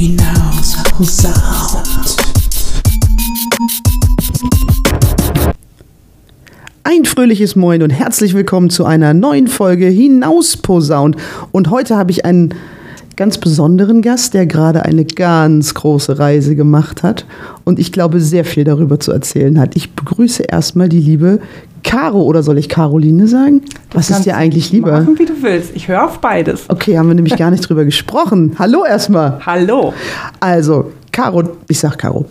Hinausposaunt. Ein fröhliches Moin und herzlich willkommen zu einer neuen Folge Hinausposaunt. Und heute habe ich einen ganz besonderen Gast, der gerade eine ganz große Reise gemacht hat und ich glaube, sehr viel darüber zu erzählen hat. Ich begrüße erstmal die liebe Caro, oder soll ich Caroline sagen? Was ist dir eigentlich lieber? Machen, wie du willst. Ich höre auf beides. Okay, haben wir nämlich gar nicht drüber gesprochen. Hallo erstmal. Hallo. Also, Caro, ich sag Caro.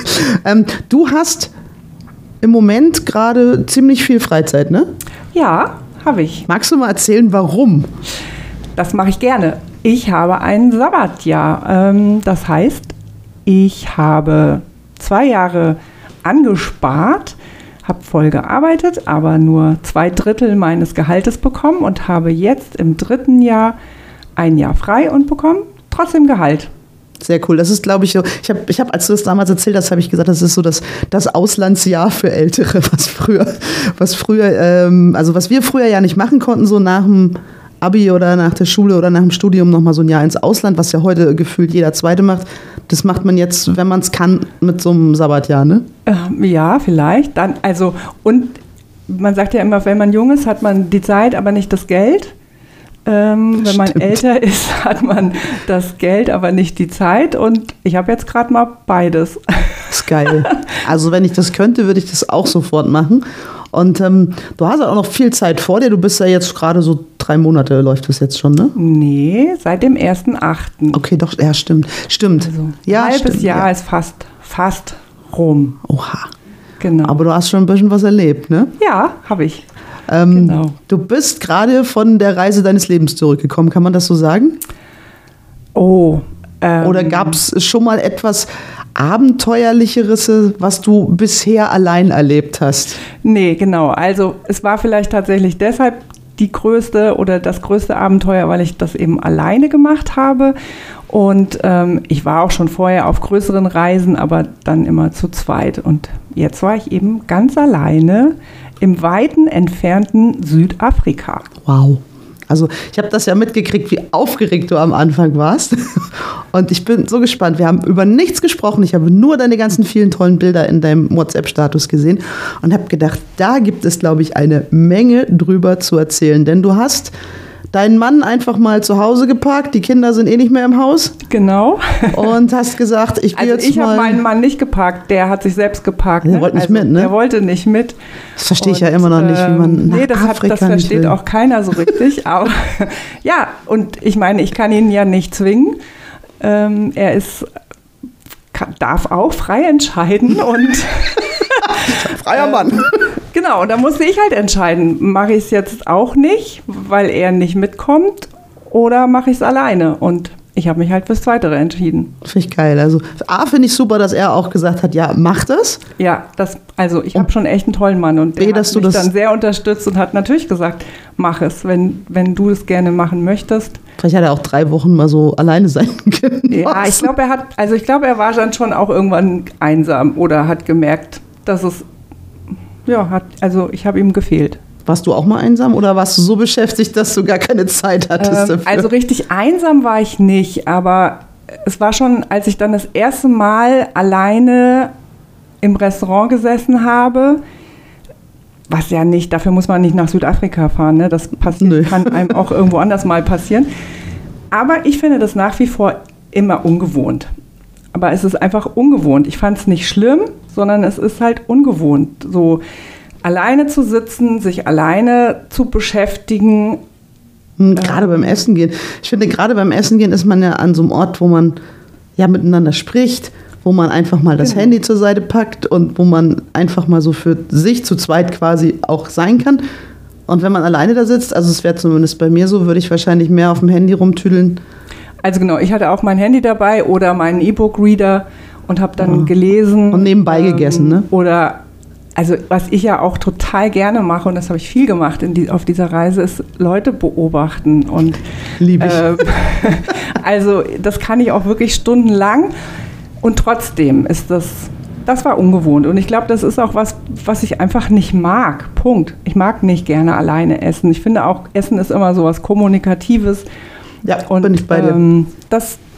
Du hast im Moment gerade ziemlich viel Freizeit, ne? Ja, habe ich. Magst du mal erzählen, warum? Das mache ich gerne. Ich habe ein Sabbatjahr. Das heißt, ich habe 2 Jahre angespart, habe voll gearbeitet, aber nur 2/3 meines Gehaltes bekommen und habe jetzt im 3. Jahr 1 Jahr frei und bekomme trotzdem Gehalt. Sehr cool. Das ist, glaube ich, so. Ich hab, als du das damals erzählt hast, habe ich gesagt, das ist so das Auslandsjahr für Ältere, was wir früher ja nicht machen konnten, so nach dem Abi oder nach der Schule oder nach dem Studium nochmal so ein Jahr ins Ausland, was ja heute gefühlt jeder Zweite macht. Das macht man jetzt, wenn man es kann, mit so einem Sabbatjahr, ne? Ja, vielleicht. Und man sagt ja immer, wenn man jung ist, hat man die Zeit, aber nicht das Geld. Wenn man älter ist, hat man das Geld, aber nicht die Zeit. Und ich habe jetzt gerade mal beides. Das ist geil. Also wenn ich das könnte, würde ich das auch sofort machen. Und du hast auch noch viel Zeit vor dir. Du bist ja jetzt gerade so 3 Monate, läuft das jetzt schon, ne? Nee, seit dem 1.8. Okay, doch, ja, stimmt. Also, ja, ein halbes stimmt, Jahr ja. ist fast rum. Oha. Genau. Aber du hast schon ein bisschen was erlebt, ne? Ja, habe ich. Genau. Du bist gerade von der Reise deines Lebens zurückgekommen, kann man das so sagen? Oh. Oder gab es schon mal etwas Abenteuerlicheres, was du bisher allein erlebt hast? Nee, genau. Also es war vielleicht tatsächlich deshalb das größte Abenteuer, weil ich das eben alleine gemacht habe. Und ich war auch schon vorher auf größeren Reisen, aber dann immer zu zweit. Und jetzt war ich eben ganz alleine im weiten, entfernten Südafrika. Wow. Also ich habe das ja mitgekriegt, wie aufgeregt du am Anfang warst. Und ich bin so gespannt. Wir haben über nichts gesprochen. Ich habe nur deine ganzen vielen tollen Bilder in deinem WhatsApp-Status gesehen und habe gedacht, da gibt es, glaube ich, eine Menge drüber zu erzählen. Denn du hast deinen Mann einfach mal zu Hause geparkt. Die Kinder sind eh nicht mehr im Haus. Genau. Und hast gesagt, ich gehe jetzt mal... Ich habe meinen Mann nicht geparkt, der hat sich selbst geparkt. Der wollte nicht mit, ne? Der wollte nicht mit. Das verstehe ich ja immer noch nicht, wie man nach Afrika das versteht auch keiner so richtig. Aber ja, und ich meine, ich kann ihn ja nicht zwingen. Er darf auch frei entscheiden und... Freier Mann. Genau, und da musste ich halt entscheiden, mache ich es jetzt auch nicht, weil er nicht mitkommt, oder mache ich es alleine? Und ich habe mich halt fürs Zweitere entschieden. Finde ich geil. Also A, finde ich super, dass er auch gesagt hat, ja, mach das. Ja, ich habe schon echt einen tollen Mann und der hat mich dann sehr unterstützt und hat natürlich gesagt, mach es, wenn du es gerne machen möchtest. Vielleicht hat er auch 3 Wochen mal so alleine sein können. Ja, ich glaube, er war dann schon auch irgendwann einsam oder hat gemerkt, dass es, ich habe ihm gefehlt. Warst du auch mal einsam oder warst du so beschäftigt, dass du gar keine Zeit hattest dafür? Also richtig einsam war ich nicht, aber es war schon, als ich dann das erste Mal alleine im Restaurant gesessen habe, was ja nicht, dafür muss man nicht nach Südafrika fahren, ne? Das kann einem auch irgendwo anders mal passieren. Aber ich finde das nach wie vor immer ungewohnt. Aber es ist einfach ungewohnt. Ich fand es nicht schlimm, sondern es ist halt ungewohnt, so alleine zu sitzen, sich alleine zu beschäftigen. Gerade beim Essen gehen. Ich finde, gerade beim Essen gehen ist man ja an so einem Ort, wo man ja miteinander spricht, wo man einfach mal das Handy zur Seite packt und wo man einfach mal so für sich zu zweit quasi auch sein kann. Und wenn man alleine da sitzt, also es wäre zumindest bei mir so, würde ich wahrscheinlich mehr auf dem Handy rumtüdeln. Also genau, ich hatte auch mein Handy dabei oder meinen E-Book-Reader und habe dann gelesen. Und nebenbei gegessen, ne? Oder, also was ich ja auch total gerne mache, und das habe ich viel gemacht auf dieser Reise, ist Leute beobachten. Und liebe ich. Also das kann ich auch wirklich stundenlang. Und trotzdem ist das war ungewohnt. Und ich glaube, das ist auch was ich einfach nicht mag. Punkt. Ich mag nicht gerne alleine essen. Ich finde auch, Essen ist immer so was Kommunikatives. Ja, und bin ich bei dir.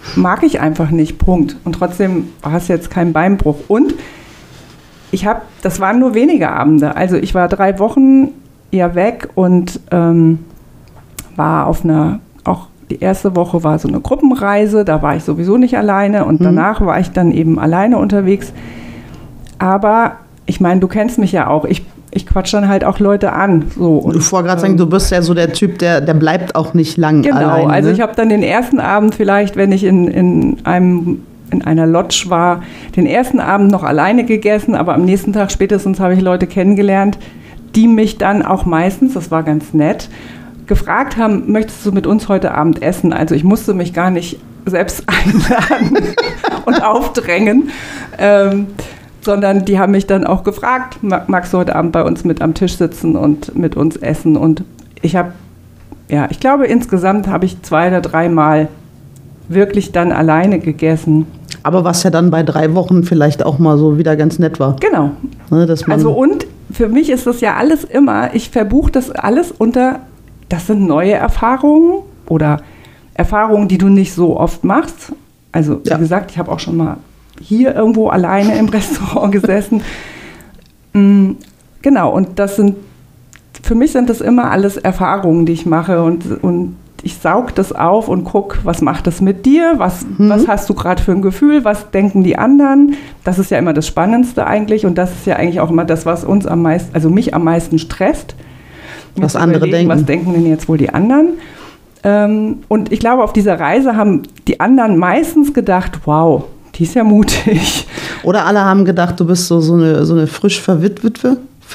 mag ich einfach nicht, Punkt. Und trotzdem war es jetzt kein Beinbruch. Und das waren nur wenige Abende. Also ich war 3 Wochen ja weg und war auf auch die erste Woche war so eine Gruppenreise, da war ich sowieso nicht alleine und danach war ich dann eben alleine unterwegs. Aber ich meine, du kennst mich ja auch, ich quatsch dann halt auch Leute an. So. Und, ich wollte gerade sagen, du bist ja so der Typ, der bleibt auch nicht lang alleine. Genau, also ich habe dann den ersten Abend vielleicht, wenn ich in einer Lodge war, den ersten Abend noch alleine gegessen, aber am nächsten Tag spätestens habe ich Leute kennengelernt, die mich dann auch meistens, das war ganz nett, gefragt haben, möchtest du mit uns heute Abend essen? Also ich musste mich gar nicht selbst einladen und aufdrängen, sondern die haben mich dann auch gefragt, magst du heute Abend bei uns mit am Tisch sitzen und mit uns essen? Und ich glaube, insgesamt habe ich 2 oder 3 Mal wirklich dann alleine gegessen. Aber was ja dann bei 3 Wochen vielleicht auch mal so wieder ganz nett war. Genau. Ne, dass man und für mich ist das ja alles immer, ich verbuche das alles unter, das sind neue Erfahrungen oder Erfahrungen, die du nicht so oft machst. Also wie gesagt, ich habe auch schon mal hier irgendwo alleine im Restaurant gesessen. Genau, und für mich sind das immer alles Erfahrungen, die ich mache und ich saug das auf und gucke, was macht das mit dir, was hast du gerade für ein Gefühl, was denken die anderen. Das ist ja immer das Spannendste eigentlich und das ist ja eigentlich auch immer das, was uns mich am meisten stresst. Was andere denken. Was denken denn jetzt wohl die anderen? Und ich glaube, auf dieser Reise haben die anderen meistens gedacht, wow, die ist ja mutig. Oder alle haben gedacht, du bist so eine frisch Verwitwete,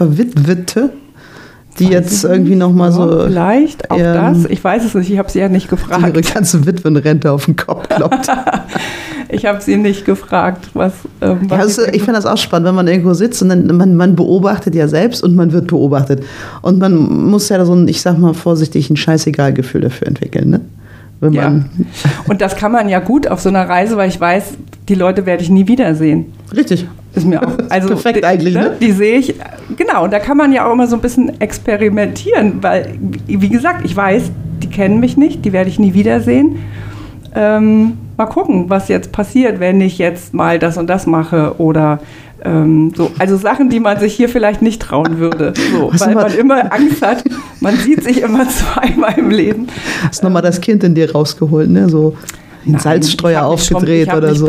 die jetzt irgendwie nochmal so... Vielleicht auch das. Ich weiß es nicht, ich habe sie ja nicht gefragt. Die ihre ganze Witwenrente auf den Kopf kloppt. Ich habe sie nicht gefragt, was ich finde das auch spannend, wenn man irgendwo sitzt und dann man beobachtet ja selbst und man wird beobachtet. Und man muss ja so ein, ich sag mal vorsichtig, ein Scheißegal-Gefühl dafür entwickeln, ne? Und das kann man ja gut auf so einer Reise, weil ich weiß, die Leute werde ich nie wiedersehen. Richtig. Ist mir auch, also perfekt eigentlich, ne? Die sehe ich, genau, und da kann man ja auch immer so ein bisschen experimentieren, weil, wie gesagt, ich weiß, die kennen mich nicht, die werde ich nie wiedersehen. Mal gucken, was jetzt passiert, wenn ich jetzt mal das und das mache oder so. Also Sachen, die man sich hier vielleicht nicht trauen würde, so, weil man immer Angst hat, man sieht sich immer zweimal im Leben. Hast nochmal das Kind in dir rausgeholt, ne? So den Salzstreuer aufgedreht oder so.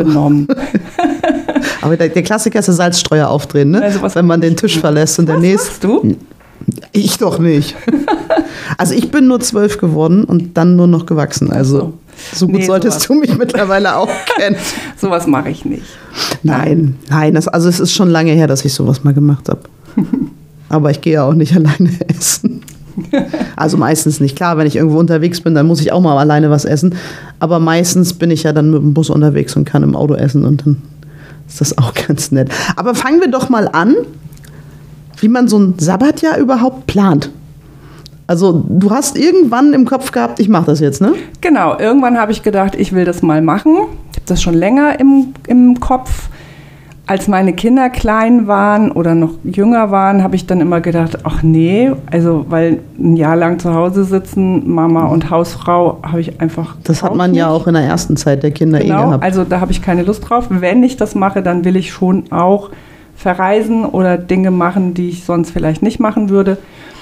Aber der Klassiker ist der Salzstreuer aufdrehen, ne? Also wenn man den Tisch verlässt und der nächste. Machst du? Ich doch nicht. Also ich bin nur 12 geworden und dann nur noch gewachsen. Also so gut solltest du mich mittlerweile auch kennen. Sowas mache ich nicht. Nein. Es ist schon lange her, dass ich sowas mal gemacht habe. Aber ich gehe ja auch nicht alleine essen. Also meistens nicht. Klar, wenn ich irgendwo unterwegs bin, dann muss ich auch mal alleine was essen. Aber meistens bin ich ja dann mit dem Bus unterwegs und kann im Auto essen und dann ist das auch ganz nett. Aber fangen wir doch mal an, wie man so ein Sabbatjahr überhaupt plant. Also du hast irgendwann im Kopf gehabt, ich mache das jetzt, ne? Genau, irgendwann habe ich gedacht, ich will das mal machen. Ich habe das schon länger im Kopf. Als meine Kinder klein waren oder noch jünger waren, habe ich dann immer gedacht, ach nee, also weil ein Jahr lang zu Hause sitzen, Mama und Hausfrau, habe ich einfach... Das hat man ja auch in der ersten Zeit der Kinder gehabt. Also da habe ich keine Lust drauf. Wenn ich das mache, dann will ich schon auch verreisen oder Dinge machen, die ich sonst vielleicht nicht machen würde.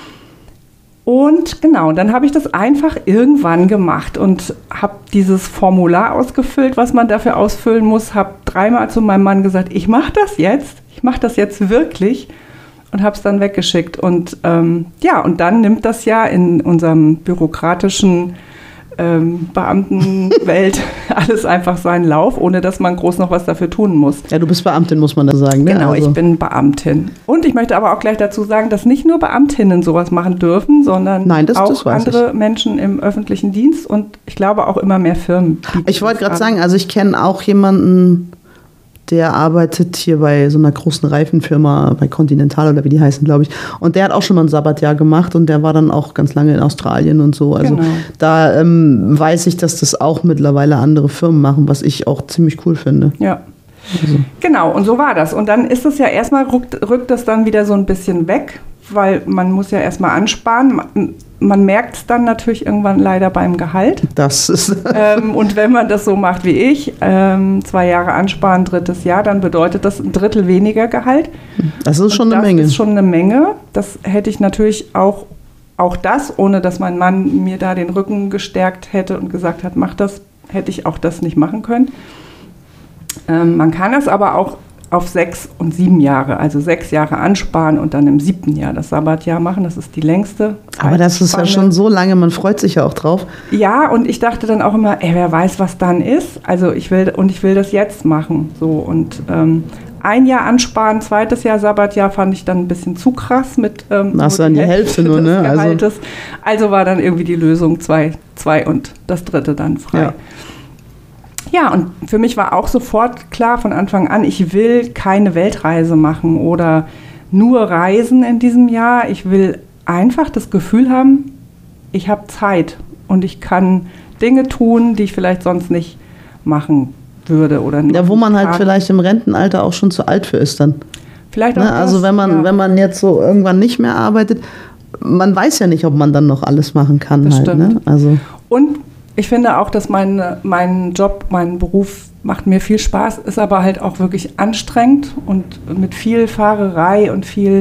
Und genau, dann habe ich das einfach irgendwann gemacht und habe dieses Formular ausgefüllt, was man dafür ausfüllen muss, habe 3-mal zu meinem Mann gesagt, ich mache das jetzt wirklich und habe es dann weggeschickt. Und und dann nimmt das ja in unserem bürokratischen Beamtenwelt alles einfach seinen Lauf, ohne dass man groß noch was dafür tun muss. Ja, du bist Beamtin, muss man da sagen. Ne? Genau, ich bin Beamtin. Und ich möchte aber auch gleich dazu sagen, dass nicht nur Beamtinnen sowas machen dürfen, sondern auch andere Menschen im öffentlichen Dienst und ich glaube auch immer mehr Firmen. Ich wollte gerade sagen, also ich kenne auch jemanden, der arbeitet hier bei so einer großen Reifenfirma, bei Continental oder wie die heißen, glaube ich. Und der hat auch schon mal ein Sabbatjahr gemacht und der war dann auch ganz lange in Australien und so. Also da weiß ich, dass das auch mittlerweile andere Firmen machen, was ich auch ziemlich cool finde. Ja. Also. Genau, und so war das. Und dann ist es ja erstmal, rückt das dann wieder so ein bisschen weg, weil man muss ja erstmal ansparen. man merkt es dann natürlich irgendwann leider beim Gehalt. Das ist Und wenn man das so macht wie ich, 2 Jahre ansparen, 3. Jahr, dann bedeutet das 1/3 weniger Gehalt. Das ist schon eine Menge. Das ist schon eine Menge. Das hätte ich natürlich auch das, ohne dass mein Mann mir da den Rücken gestärkt hätte und gesagt hat, mach das, hätte ich auch das nicht machen können. Man kann es aber auch auf 6 und 7 Jahre, also 6 Jahre ansparen und dann im 7. Jahr das Sabbatjahr machen. Das ist die längste Zeitspanne. Aber das ist ja schon so lange, man freut sich ja auch drauf. Ja, und ich dachte dann auch immer, wer weiß, was dann ist. Also ich will das jetzt machen. So, und 1 Jahr ansparen, 2. Jahr Sabbatjahr fand ich dann ein bisschen zu krass mit hast dann die Hälfte nur, ne? Also war dann irgendwie die Lösung 2 und das 3. dann frei. Ja. Ja, und für mich war auch sofort klar von Anfang an, ich will keine Weltreise machen oder nur reisen in diesem Jahr. Ich will einfach das Gefühl haben, ich habe Zeit und ich kann Dinge tun, die ich vielleicht sonst nicht machen würde. Oder ja, wo man halt vielleicht im Rentenalter auch schon zu alt für ist dann. Vielleicht auch ne? Also wenn man jetzt so irgendwann nicht mehr arbeitet, man weiß ja nicht, ob man dann noch alles machen kann. Das halt, stimmt. Ne? Also und ich finde auch, dass mein Job, mein Beruf macht mir viel Spaß, ist aber halt auch wirklich anstrengend und mit viel Fahrerei und viel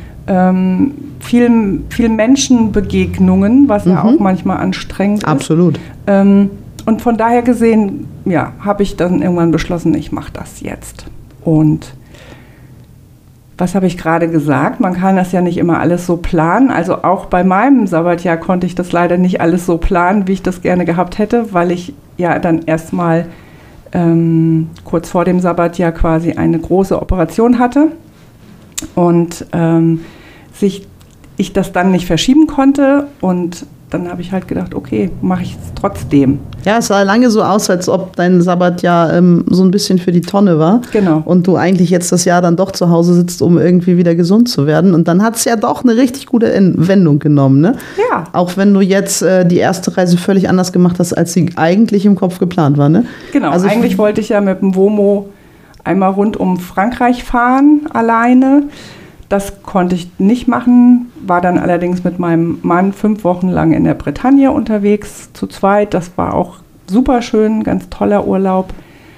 Menschenbegegnungen, was ja auch manchmal anstrengend ist. Absolut. Und von daher gesehen, ja, habe ich dann irgendwann beschlossen, ich mache das jetzt. Und was habe ich gerade gesagt? Man kann das ja nicht immer alles so planen. Also auch bei meinem Sabbatjahr konnte ich das leider nicht alles so planen, wie ich das gerne gehabt hätte, weil ich ja dann erstmal kurz vor dem Sabbatjahr quasi eine große Operation hatte und ich das dann nicht verschieben konnte. Und dann habe ich halt gedacht, okay, mache ich es trotzdem. Ja, es sah lange so aus, als ob dein Sabbatjahr so ein bisschen für die Tonne war. Genau. Und du eigentlich jetzt das Jahr dann doch zu Hause sitzt, um irgendwie wieder gesund zu werden. Und dann hat es ja doch eine richtig gute Wendung genommen, ne? Ja. Auch wenn du jetzt die erste Reise völlig anders gemacht hast, als sie eigentlich im Kopf geplant war, ne? Genau, also eigentlich wollte ich ja mit dem Womo einmal rund um Frankreich fahren, alleine. Das konnte ich nicht machen, war dann allerdings mit meinem Mann 5 Wochen lang in der Bretagne unterwegs, zu zweit. Das war auch super schön, ganz toller Urlaub.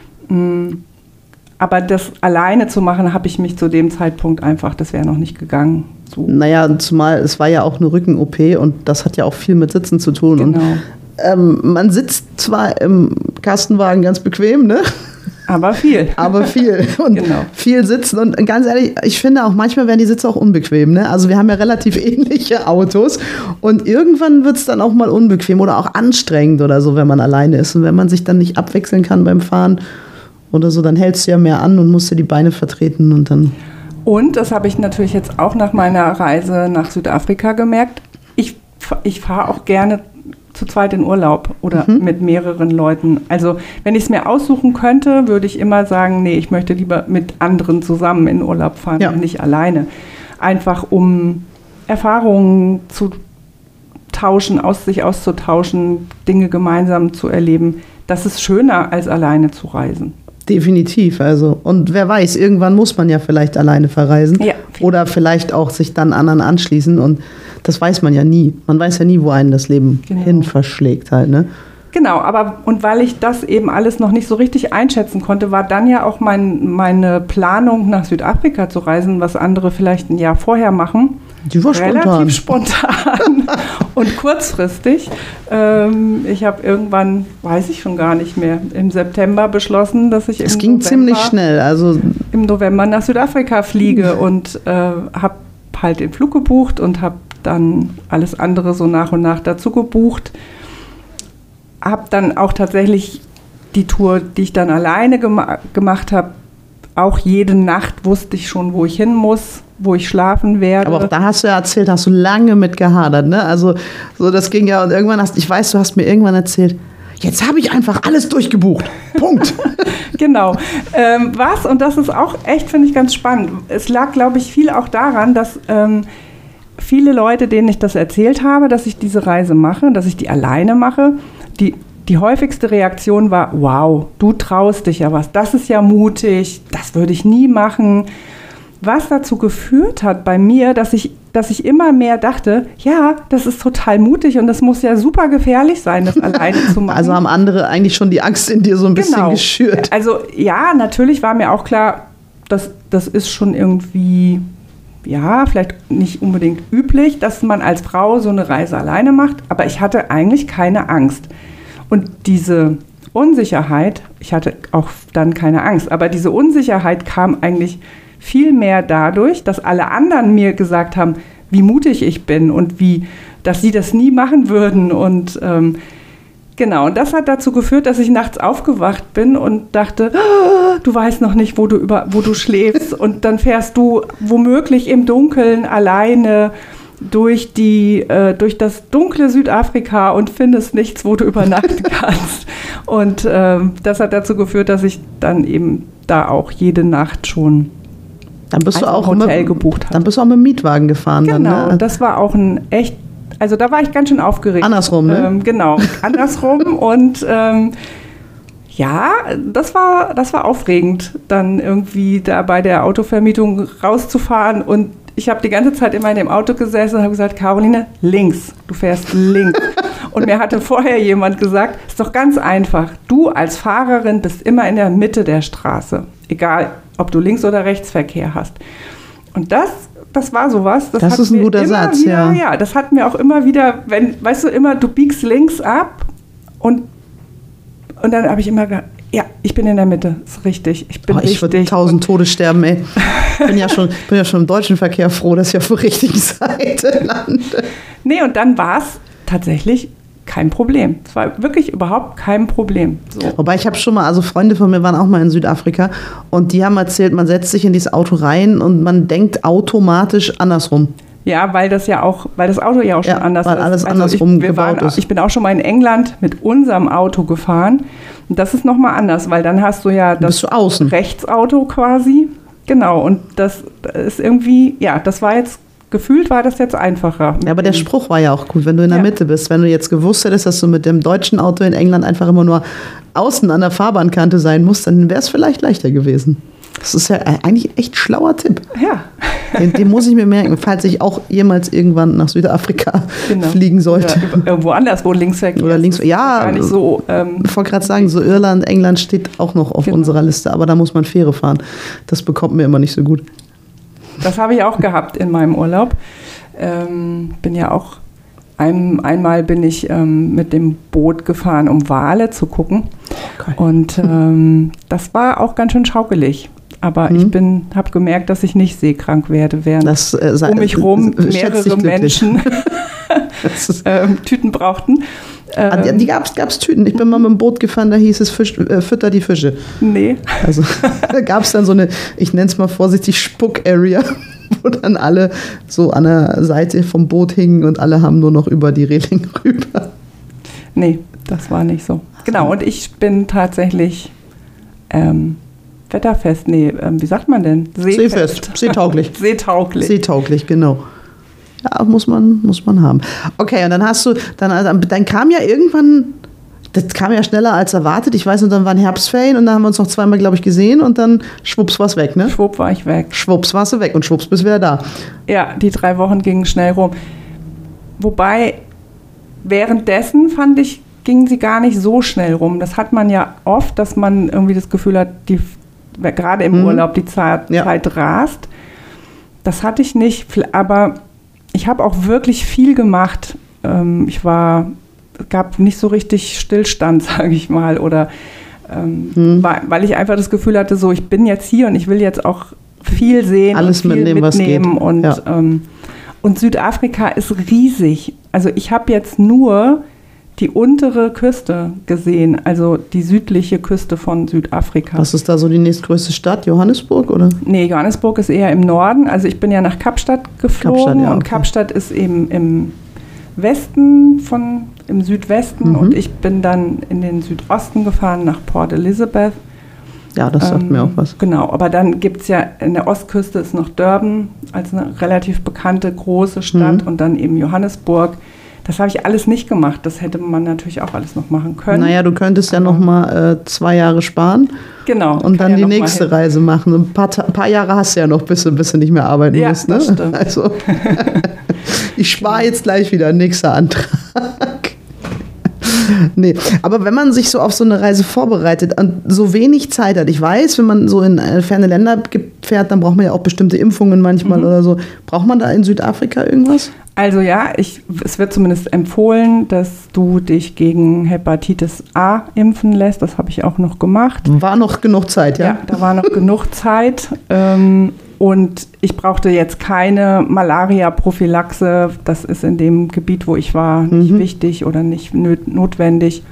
Aber das alleine zu machen, habe ich mich zu dem Zeitpunkt einfach, das wäre noch nicht gegangen. So. Naja, zumal es war ja auch eine Rücken-OP und das hat ja auch viel mit Sitzen zu tun. Genau. Und man sitzt zwar im Kastenwagen ganz bequem, ne? Aber viel. Und genau. Viel sitzen. Und ganz ehrlich, ich finde auch, manchmal werden die Sitze auch unbequem. Ne? Also wir haben ja relativ ähnliche Autos. Und irgendwann wird es dann auch mal unbequem oder auch anstrengend oder so, wenn man alleine ist. Und wenn man sich dann nicht abwechseln kann beim Fahren oder so, dann hältst du ja mehr an und musst dir die Beine vertreten. Und das habe ich natürlich jetzt auch nach meiner Reise nach Südafrika gemerkt. Ich fahre auch gerne zu zweit in Urlaub oder mit mehreren Leuten. Also wenn ich es mir aussuchen könnte, würde ich immer sagen, nee, ich möchte lieber mit anderen zusammen in Urlaub fahren und nicht alleine. Einfach um Erfahrungen zu tauschen, sich auszutauschen, Dinge gemeinsam zu erleben. Das ist schöner, als alleine zu reisen. Definitiv, also. Und wer weiß, irgendwann muss man ja vielleicht alleine verreisen. Ja. Oder vielleicht auch sich dann anderen anschließen. Und das weiß man ja nie. Man weiß ja nie, wo einen das Leben hin verschlägt halt, ne? Genau, und weil ich das eben alles noch nicht so richtig einschätzen konnte, war dann ja auch meine Planung, nach Südafrika zu reisen, was andere vielleicht ein Jahr vorher machen. Die war relativ spontan und kurzfristig. Ich habe irgendwann, weiß ich schon gar nicht mehr, im September beschlossen, dass ich ziemlich schnell, also im November nach Südafrika fliege und habe halt den Flug gebucht und habe dann alles andere so nach und nach dazu gebucht. Habe dann auch tatsächlich die Tour, die ich dann alleine gemacht habe, auch jede Nacht wusste ich schon, wo ich hin muss, wo ich schlafen werde. Aber auch da hast du ja erzählt, hast du lange mit gehadert, ne? Also so, das ging ja und irgendwann du hast mir irgendwann erzählt, jetzt habe ich einfach alles durchgebucht. Punkt. Genau. Und das ist auch echt, finde ich, ganz spannend. Es lag, glaube ich, viel auch daran, dass viele Leute, denen ich das erzählt habe, dass ich diese Reise mache, dass ich die alleine mache, die häufigste Reaktion war, wow, du traust dich ja was, das ist ja mutig, das würde ich nie machen. was dazu geführt hat bei mir, dass ich immer mehr dachte, ja, das ist total mutig und das muss ja super gefährlich sein, das alleine zu machen. Also haben andere eigentlich schon die Angst in dir so ein bisschen geschürt. Also ja, natürlich war mir auch klar, das ist schon irgendwie, ja, vielleicht nicht unbedingt üblich, dass man als Frau so eine Reise alleine macht, aber ich hatte eigentlich keine Angst. Und diese Unsicherheit, ich hatte auch dann keine Angst, aber diese Unsicherheit kam eigentlich viel mehr dadurch, dass alle anderen mir gesagt haben, wie mutig ich bin und dass sie das nie machen würden. Und genau, und das hat dazu geführt, dass ich nachts aufgewacht bin und dachte, du weißt noch nicht, wo du schläfst. Und dann fährst du womöglich im Dunkeln alleine durch das dunkle Südafrika und findest nichts, wo du übernachten kannst. Und das hat dazu geführt, dass ich dann eben da auch jede Nacht schon dann bist du auch Hotel gebucht habe. Dann bist du auch mit dem Mietwagen gefahren. Genau, dann, ne? Das war auch also da war ich ganz schön aufgeregt. Andersrum, ne? Genau, andersrum und ja, das war aufregend, dann irgendwie da bei der Autovermietung rauszufahren und ich habe die ganze Zeit immer in dem Auto gesessen und habe gesagt, Caroline, links, du fährst links. Und mir hatte vorher jemand gesagt, ist doch ganz einfach, du als Fahrerin bist immer in der Mitte der Straße, egal ob du Links- oder Rechtsverkehr hast. Und das war sowas. Das ist ein guter Satz, ja. Ja, das hat mir auch immer wieder, weißt du, immer, du biegst links ab und dann habe ich immer gedacht, ja, ich bin in der Mitte, ist richtig. Ich würde 1000 Tode sterben, ey. Bin ja schon im deutschen Verkehr froh, dass ich auf der richtigen Seite lande. Nee, und dann war es tatsächlich kein Problem. Es war wirklich überhaupt kein Problem. So. Wobei ich habe schon mal, also Freunde von mir waren auch mal in Südafrika und die haben erzählt, man setzt sich in dieses Auto rein und man denkt automatisch andersrum. Ja, weil das Auto ja auch schon anders ist. Weil alles andersrum gebaut ist. Ich bin auch schon mal in England mit unserem Auto gefahren und das ist nochmal anders, weil dann hast du ja das Rechtsauto quasi. Genau, und das ist irgendwie, ja, gefühlt war das jetzt einfacher. Ja, aber der Spruch war ja auch gut, wenn du in der Mitte bist. Wenn du jetzt gewusst hättest, dass du mit dem deutschen Auto in England einfach immer nur außen an der Fahrbahnkante sein musst, dann wäre es vielleicht leichter gewesen. Das ist ja eigentlich ein echt schlauer Tipp. Ja. Den muss ich mir merken, falls ich auch jemals irgendwann nach Südafrika fliegen sollte. Oder irgendwo anders, wo Linksverkehr oder links, ja, gar nicht so. Ich wollte gerade sagen, so Irland, England steht auch noch auf unserer Liste, aber da muss man Fähre fahren. Das bekommt mir immer nicht so gut. Das habe ich auch gehabt in meinem Urlaub. Bin ja auch einmal bin ich mit dem Boot gefahren, um Wale zu gucken. Okay. Und das war auch ganz schön schaukelig. Aber ich habe gemerkt, dass ich nicht seekrank werde, während um mich rum mehrere Menschen Tüten brauchten. Die gab's Tüten. Ich bin mal mit dem Boot gefahren, da hieß es fütter die Fische. Nee. Also da gab es dann so eine, ich nenne es mal vorsichtig, Spuck-Area, wo dann alle so an der Seite vom Boot hingen und alle haben nur noch über die Reling rüber. Nee, das war nicht so. Genau, und ich bin tatsächlich wetterfest, wie sagt man denn? Seefest, seetauglich. Seetauglich, genau. Ja, muss man haben. Okay, und dann dann kam ja irgendwann, das kam ja schneller als erwartet. Ich weiß nicht, dann waren Herbstferien und dann haben wir uns noch zweimal, glaube ich, gesehen und dann schwupps war es weg, ne? Schwupp war ich weg. Schwupps warst du weg und schwupps bist du wieder da. Ja, die 3 Wochen gingen schnell rum. Wobei, währenddessen fand ich, gingen sie gar nicht so schnell rum. Das hat man ja oft, dass man irgendwie das Gefühl hat, gerade im Urlaub die Zeit rast. Das hatte ich nicht, aber ich habe auch wirklich viel gemacht. Es gab nicht so richtig Stillstand, sage ich mal, oder weil ich einfach das Gefühl hatte, so ich bin jetzt hier und ich will jetzt auch viel sehen, alles und viel mitnehmen, was geht. Und Südafrika ist riesig. Also ich habe jetzt nur die untere Küste gesehen, also die südliche Küste von Südafrika. Was ist da so die nächstgrößte Stadt? Johannesburg, oder? Nee, Johannesburg ist eher im Norden. Also ich bin ja nach Kapstadt geflogen und Kapstadt ist eben im Westen im Südwesten und ich bin dann in den Südosten gefahren nach Port Elizabeth. Ja, das sagt mir auch was. Genau, aber dann gibt es ja, in der Ostküste ist noch Durban als eine relativ bekannte große Stadt und dann eben Johannesburg. Das habe ich alles nicht gemacht. Das hätte man natürlich auch alles noch machen können. Naja, du könntest ja noch mal 2 Jahre sparen. Genau. Und dann die nächste Reise machen. Ein paar Jahre hast du ja noch, bis du nicht mehr arbeiten musst. Ne? Das stimmt. Also, ich spare jetzt gleich wieder. Nächster Antrag. Nee, aber wenn man sich so auf so eine Reise vorbereitet und so wenig Zeit hat, ich weiß, wenn man so in ferne Länder fährt, dann braucht man ja auch bestimmte Impfungen manchmal oder so. Braucht man da in Südafrika irgendwas? Also ja, es wird zumindest empfohlen, dass du dich gegen Hepatitis A impfen lässt. Das habe ich auch noch gemacht. War noch genug Zeit, ja? Ja, da war noch genug Zeit. Und ich brauchte jetzt keine Malaria-Prophylaxe. Das ist in dem Gebiet, wo ich war, nicht wichtig oder nicht notwendig.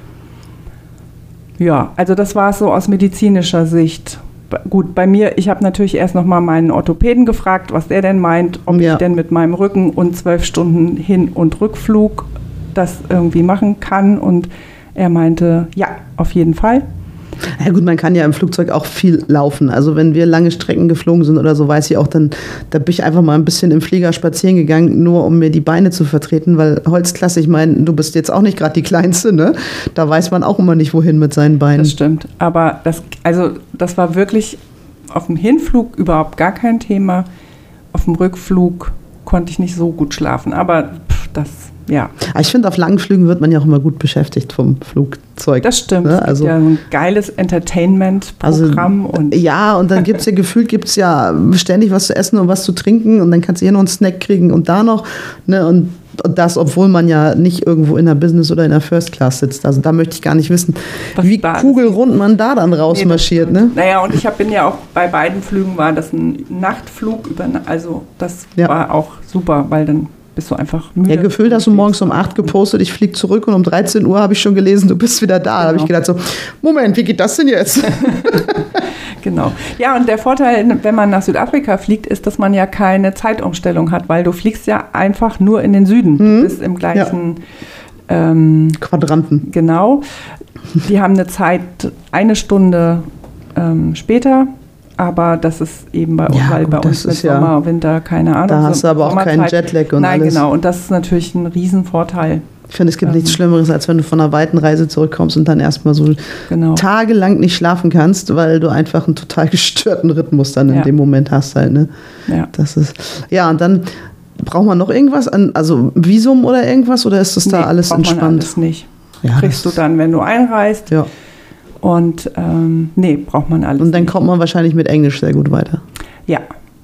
Ja, also das war es so aus medizinischer Sicht. Gut, bei mir, ich habe natürlich erst noch mal meinen Orthopäden gefragt, was der denn meint, ob ich denn mit meinem Rücken und 12 Stunden Hin- und Rückflug das irgendwie machen kann. Und er meinte, ja, auf jeden Fall. Ja gut, man kann ja im Flugzeug auch viel laufen. Also wenn wir lange Strecken geflogen sind oder so, weiß ich auch, da bin ich einfach mal ein bisschen im Flieger spazieren gegangen, nur um mir die Beine zu vertreten, weil Holzklasse, ich meine, du bist jetzt auch nicht gerade die Kleinste, ne? Da weiß man auch immer nicht, wohin mit seinen Beinen. Das stimmt, aber das war wirklich auf dem Hinflug überhaupt gar kein Thema. Auf dem Rückflug konnte ich nicht so gut schlafen, aber ja. Ich finde, auf langen Flügen wird man ja auch immer gut beschäftigt vom Flugzeug. Das stimmt. Ne? Also, es gibt ja ein geiles Entertainment-Programm. Und dann gibt es ja gefühlt ständig was zu essen und was zu trinken und dann kannst du hier noch einen Snack kriegen und da noch. Ne? Und das, obwohl man ja nicht irgendwo in der Business oder in der First Class sitzt. Also da möchte ich gar nicht wissen, wie kugelrund man da dann rausmarschiert. Ne? Naja, und bin ja auch bei beiden Flügen war das ein Nachtflug. Also das war auch super, weil dann bist du einfach müde. Ja, gefühlt hast du morgens um 8 gepostet, ich fliege zurück und um 13 Uhr habe ich schon gelesen, du bist wieder da. Da habe ich gedacht so, Moment, wie geht das denn jetzt? Genau. Ja, und der Vorteil, wenn man nach Südafrika fliegt, ist, dass man ja keine Zeitumstellung hat, weil du fliegst ja einfach nur in den Süden. Du bist im gleichen Quadranten. Genau. Die haben eine Zeit 1 Stunde später. Aber das ist eben bei uns, weil bei uns mit Sommer, Winter, keine Ahnung. Da hast du aber auch keinen Jetlag und alles. Nein, genau. Und das ist natürlich ein Riesenvorteil. Ich finde, es gibt nichts Schlimmeres, als wenn du von einer weiten Reise zurückkommst und dann erstmal so tagelang nicht schlafen kannst, weil du einfach einen total gestörten Rhythmus dann in dem Moment hast halt. Ne? Ja. Das ist, und dann braucht man noch irgendwas, also Visum oder irgendwas, oder ist das da alles entspannt? Man alles nicht. Ja, kriegst du dann, wenn du einreist. Ja. Und braucht man alles. Und dann kommt man wahrscheinlich mit Englisch sehr gut weiter. Ja.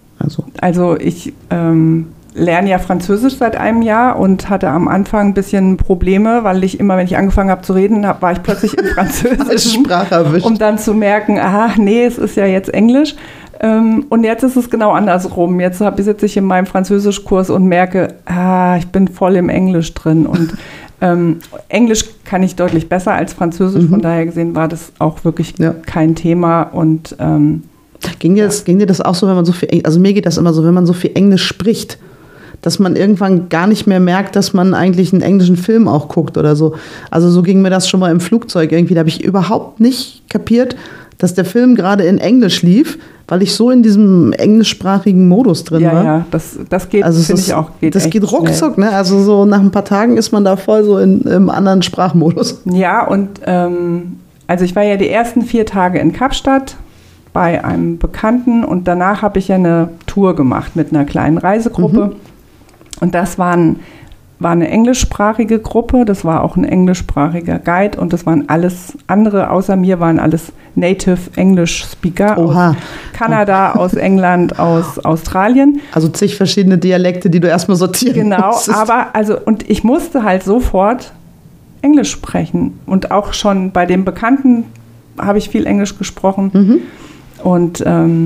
Also ich lerne ja Französisch seit einem Jahr und hatte am Anfang ein bisschen Probleme, weil ich immer, wenn ich angefangen habe zu reden, war ich plötzlich in Französisch. Sprache erwischt. Um dann zu merken, es ist ja jetzt Englisch. Und jetzt ist es genau andersrum. Jetzt sitze ich in meinem Französischkurs und merke, ich bin voll im Englisch drin. Und Englisch kann ich deutlich besser als Französisch, von daher gesehen war das auch wirklich kein Thema. Und ging dir das auch so, wenn man so viel, also mir geht das immer so, wenn man so viel Englisch spricht, dass man irgendwann gar nicht mehr merkt, dass man eigentlich einen englischen Film auch guckt oder so. Also so ging mir das schon mal im Flugzeug irgendwie. Da habe ich überhaupt nicht kapiert, dass der Film gerade in Englisch lief, weil ich so in diesem englischsprachigen Modus drin war. Ja, das geht, also finde ich auch. Das geht ruckzuck, ne? Also so nach ein paar Tagen ist man da voll so im anderen Sprachmodus. Ja, und also ich war ja die ersten 4 Tage in Kapstadt bei einem Bekannten und danach habe ich ja eine Tour gemacht mit einer kleinen Reisegruppe. Und das war eine englischsprachige Gruppe, das war auch ein englischsprachiger Guide und das waren alles andere, außer mir waren alles Native English Speaker aus Kanada, aus England, aus Australien. Also zig verschiedene Dialekte, die du erstmal sortieren musstest. Genau, aber und ich musste halt sofort Englisch sprechen und auch schon bei dem Bekannten habe ich viel Englisch gesprochen und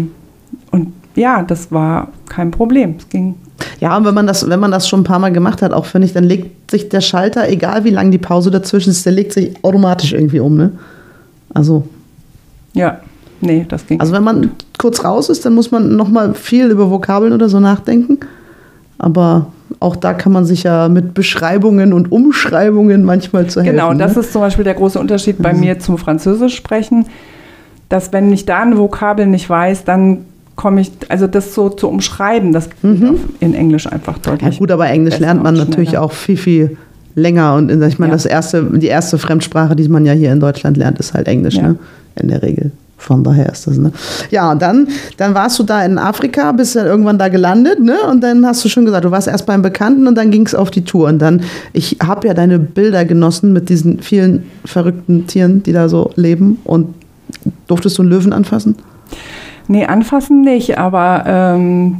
das war kein Problem, es ging. Ja, und wenn man das schon ein paar Mal gemacht hat, auch finde ich, dann legt sich der Schalter, egal wie lang die Pause dazwischen ist, der legt sich automatisch irgendwie um, ne? Also. Ja, nee, das ging. Also wenn man kurz raus ist, dann muss man nochmal viel über Vokabeln oder so nachdenken. Aber auch da kann man sich ja mit Beschreibungen und Umschreibungen manchmal zu helfen. Genau, das ist zum Beispiel der große Unterschied bei mir zum Französisch sprechen, dass wenn ich da eine Vokabel nicht weiß, dann komme ich, also das so zu umschreiben, das geht in Englisch einfach deutlich. Ja gut, aber Englisch lernt man natürlich auch viel, viel länger. Und ich meine, die erste Fremdsprache, die man ja hier in Deutschland lernt, ist halt Englisch, ne? In der Regel. Von daher ist das, ne? Ja, und dann warst du da in Afrika, bist dann irgendwann da gelandet, ne? Und dann hast du schon gesagt, du warst erst beim Bekannten und dann ging es auf die Tour. Und dann, ich habe ja deine Bilder genossen mit diesen vielen verrückten Tieren, die da so leben. Und durftest du einen Löwen anfassen? Nee, anfassen nicht, aber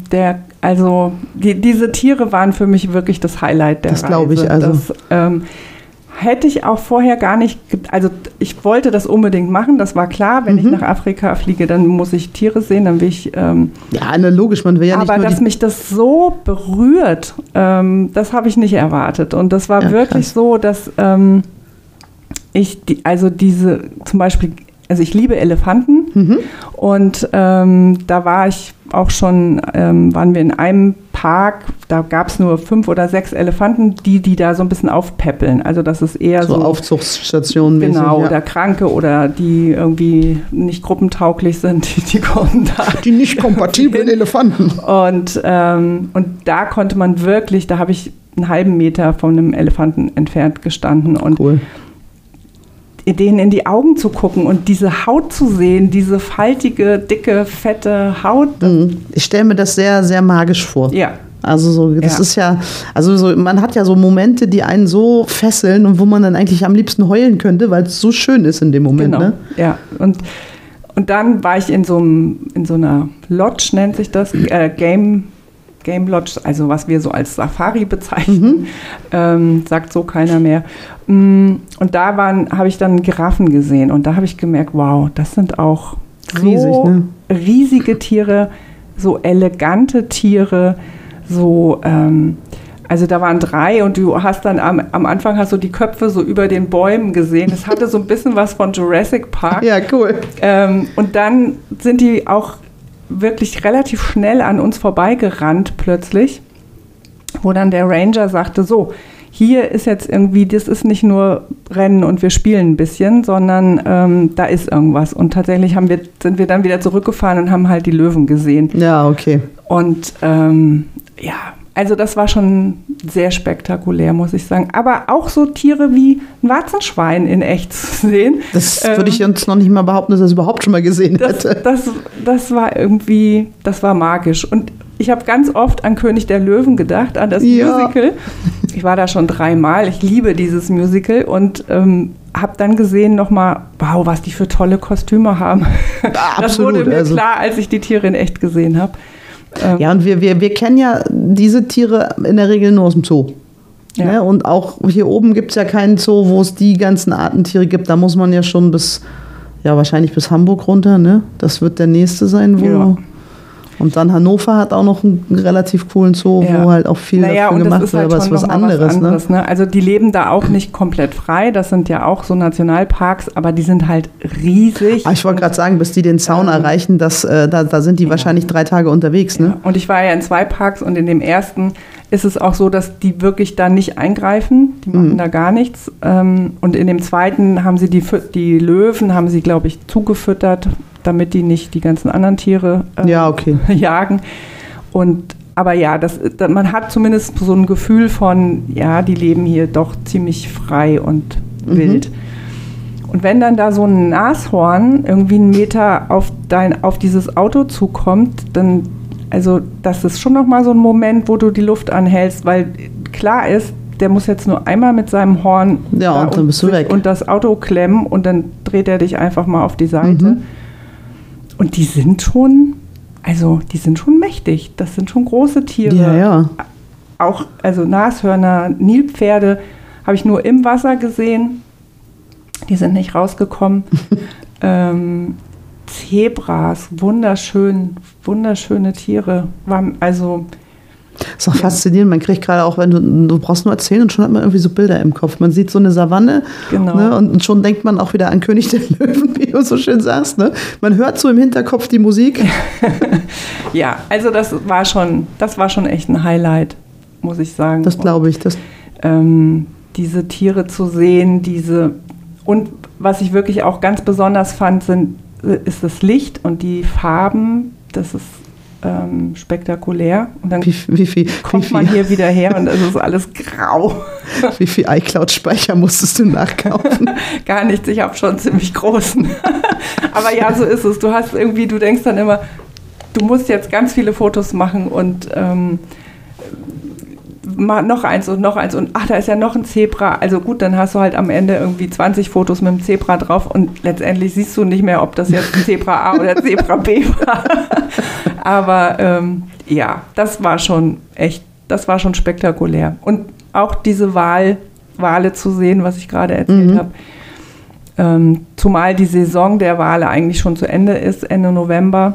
diese Tiere waren für mich wirklich das Highlight der Reise. Das glaube ich, also. Das hätte ich auch vorher gar nicht, also ich wollte das unbedingt machen, das war klar, wenn ich nach Afrika fliege, dann muss ich Tiere sehen, dann will ich... logisch, man will ja nicht nur... Aber dass mich das so berührt, das habe ich nicht erwartet. Und das war wirklich krass. So, dass zum Beispiel, ich liebe Elefanten und da war ich auch schon, waren wir in einem Park, da gab es nur 5 oder 6 Elefanten, die da so ein bisschen aufpäppeln. Also das ist eher so Aufzuchtstationen mäßig. Genau, oder Kranke oder die irgendwie nicht gruppentauglich sind, die kommen da. Die nicht kompatiblen Elefanten. Und da konnte man wirklich, da habe ich einen halben Meter von einem Elefanten entfernt gestanden und cool. Denen in die Augen zu gucken und diese Haut zu sehen, diese faltige, dicke, fette Haut. Ich stelle mir das sehr, sehr magisch vor. Ja. Also so, das ist ja, also so, man hat ja so Momente, die einen so fesseln und wo man dann eigentlich am liebsten heulen könnte, weil es so schön ist in dem Moment. Genau. Ne? Ja. Und dann war ich in so einer Lodge, nennt sich das, Game Lodge, also was wir so als Safari bezeichnen, sagt so keiner mehr. Und da habe ich dann Giraffen gesehen und da habe ich gemerkt, wow, das sind auch riesige Tiere, so elegante Tiere, so, also da waren 3 und du hast dann am Anfang hast du die Köpfe so über den Bäumen gesehen. Es hatte so ein bisschen was von Jurassic Park. Ja, cool. Und dann sind die auch wirklich relativ schnell an uns vorbeigerannt plötzlich, wo dann der Ranger sagte, so, hier ist jetzt irgendwie, das ist nicht nur Rennen und wir spielen ein bisschen, sondern da ist irgendwas. Und tatsächlich sind wir dann wieder zurückgefahren und haben halt die Löwen gesehen. Ja, okay. Und also das war schon sehr spektakulär, muss ich sagen. Aber auch so Tiere wie ein Warzenschwein in echt zu sehen. Das würde ich uns noch nicht mal behaupten, dass ich das überhaupt schon mal gesehen hätte. Das war irgendwie, das war magisch. Und ich habe ganz oft an König der Löwen gedacht, an das Musical. Ich war da schon 3-mal. Ich liebe dieses Musical und habe dann gesehen nochmal, wow, was die für tolle Kostüme haben. Das wurde mir klar, als ich die Tiere in echt gesehen habe. Ja, und wir kennen ja diese Tiere in der Regel nur aus dem Zoo. Ja. Ne? Und auch hier oben gibt es ja keinen Zoo, wo es die ganzen Arten Tiere gibt. Da muss man ja schon wahrscheinlich bis Hamburg runter. Ne? Das wird der nächste sein, wo... Ja. Und dann Hannover hat auch noch einen relativ coolen Zoo, wo halt auch viel dafür gemacht wird, aber es ist was anderes. Ne? Also die leben da auch nicht komplett frei, das sind ja auch so Nationalparks, aber die sind halt riesig. Ich wollte gerade sagen, bis die den Zaun erreichen, da sind die wahrscheinlich 3 Tage unterwegs. Ne? Ja. Und ich war ja in 2 Parks und in dem ersten ist es auch so, dass die wirklich da nicht eingreifen, die machen da gar nichts. Und in dem zweiten haben sie die Löwen, haben sie, glaube ich, zugefüttert, damit die nicht die ganzen anderen Tiere jagen. Aber ja, man hat zumindest so ein Gefühl von, ja, die leben hier doch ziemlich frei und wild. Und wenn dann da so ein Nashorn irgendwie 1 Meter auf dieses Auto zukommt, dann, also das ist schon nochmal so ein Moment, wo du die Luft anhältst, weil klar ist, der muss jetzt nur einmal mit seinem Horn und dann bist du weg. Und das Auto klemmen und dann dreht er dich einfach mal auf die Seite. Und die sind schon mächtig. Das sind schon große Tiere. Ja. Auch, also Nashörner, Nilpferde habe ich nur im Wasser gesehen. Die sind nicht rausgekommen. Zebras, wunderschöne Tiere. Das ist auch faszinierend, man kriegt gerade auch, wenn du brauchst nur erzählen und schon hat man irgendwie so Bilder im Kopf. Man sieht so eine Savanne, ne, und schon denkt man auch wieder an König der Löwen, wie du so schön sagst. Ne? Man hört so im Hinterkopf die Musik. Ja, also das war schon echt ein Highlight, muss ich sagen. Das glaube ich. Diese Tiere zu sehen, und was ich wirklich auch ganz besonders fand, ist das Licht und die Farben. Das ist spektakulär. Und dann wie kommt man hier wieder her und es ist alles grau. Wie viel iCloud-Speicher musstest du nachkaufen? Gar nichts, ich habe schon einen ziemlich großen. Aber ja, so ist es. Du denkst dann immer, du musst jetzt ganz viele Fotos machen und noch eins und ach, da ist ja noch ein Zebra. Also gut, dann hast du halt am Ende irgendwie 20 Fotos mit dem Zebra drauf und letztendlich siehst du nicht mehr, ob das jetzt Zebra A oder Zebra B war. Aber ja, das war schon spektakulär. Und auch diese Wale zu sehen, was ich gerade erzählt habe. Zumal die Saison der Wale eigentlich schon zu Ende ist, Ende November.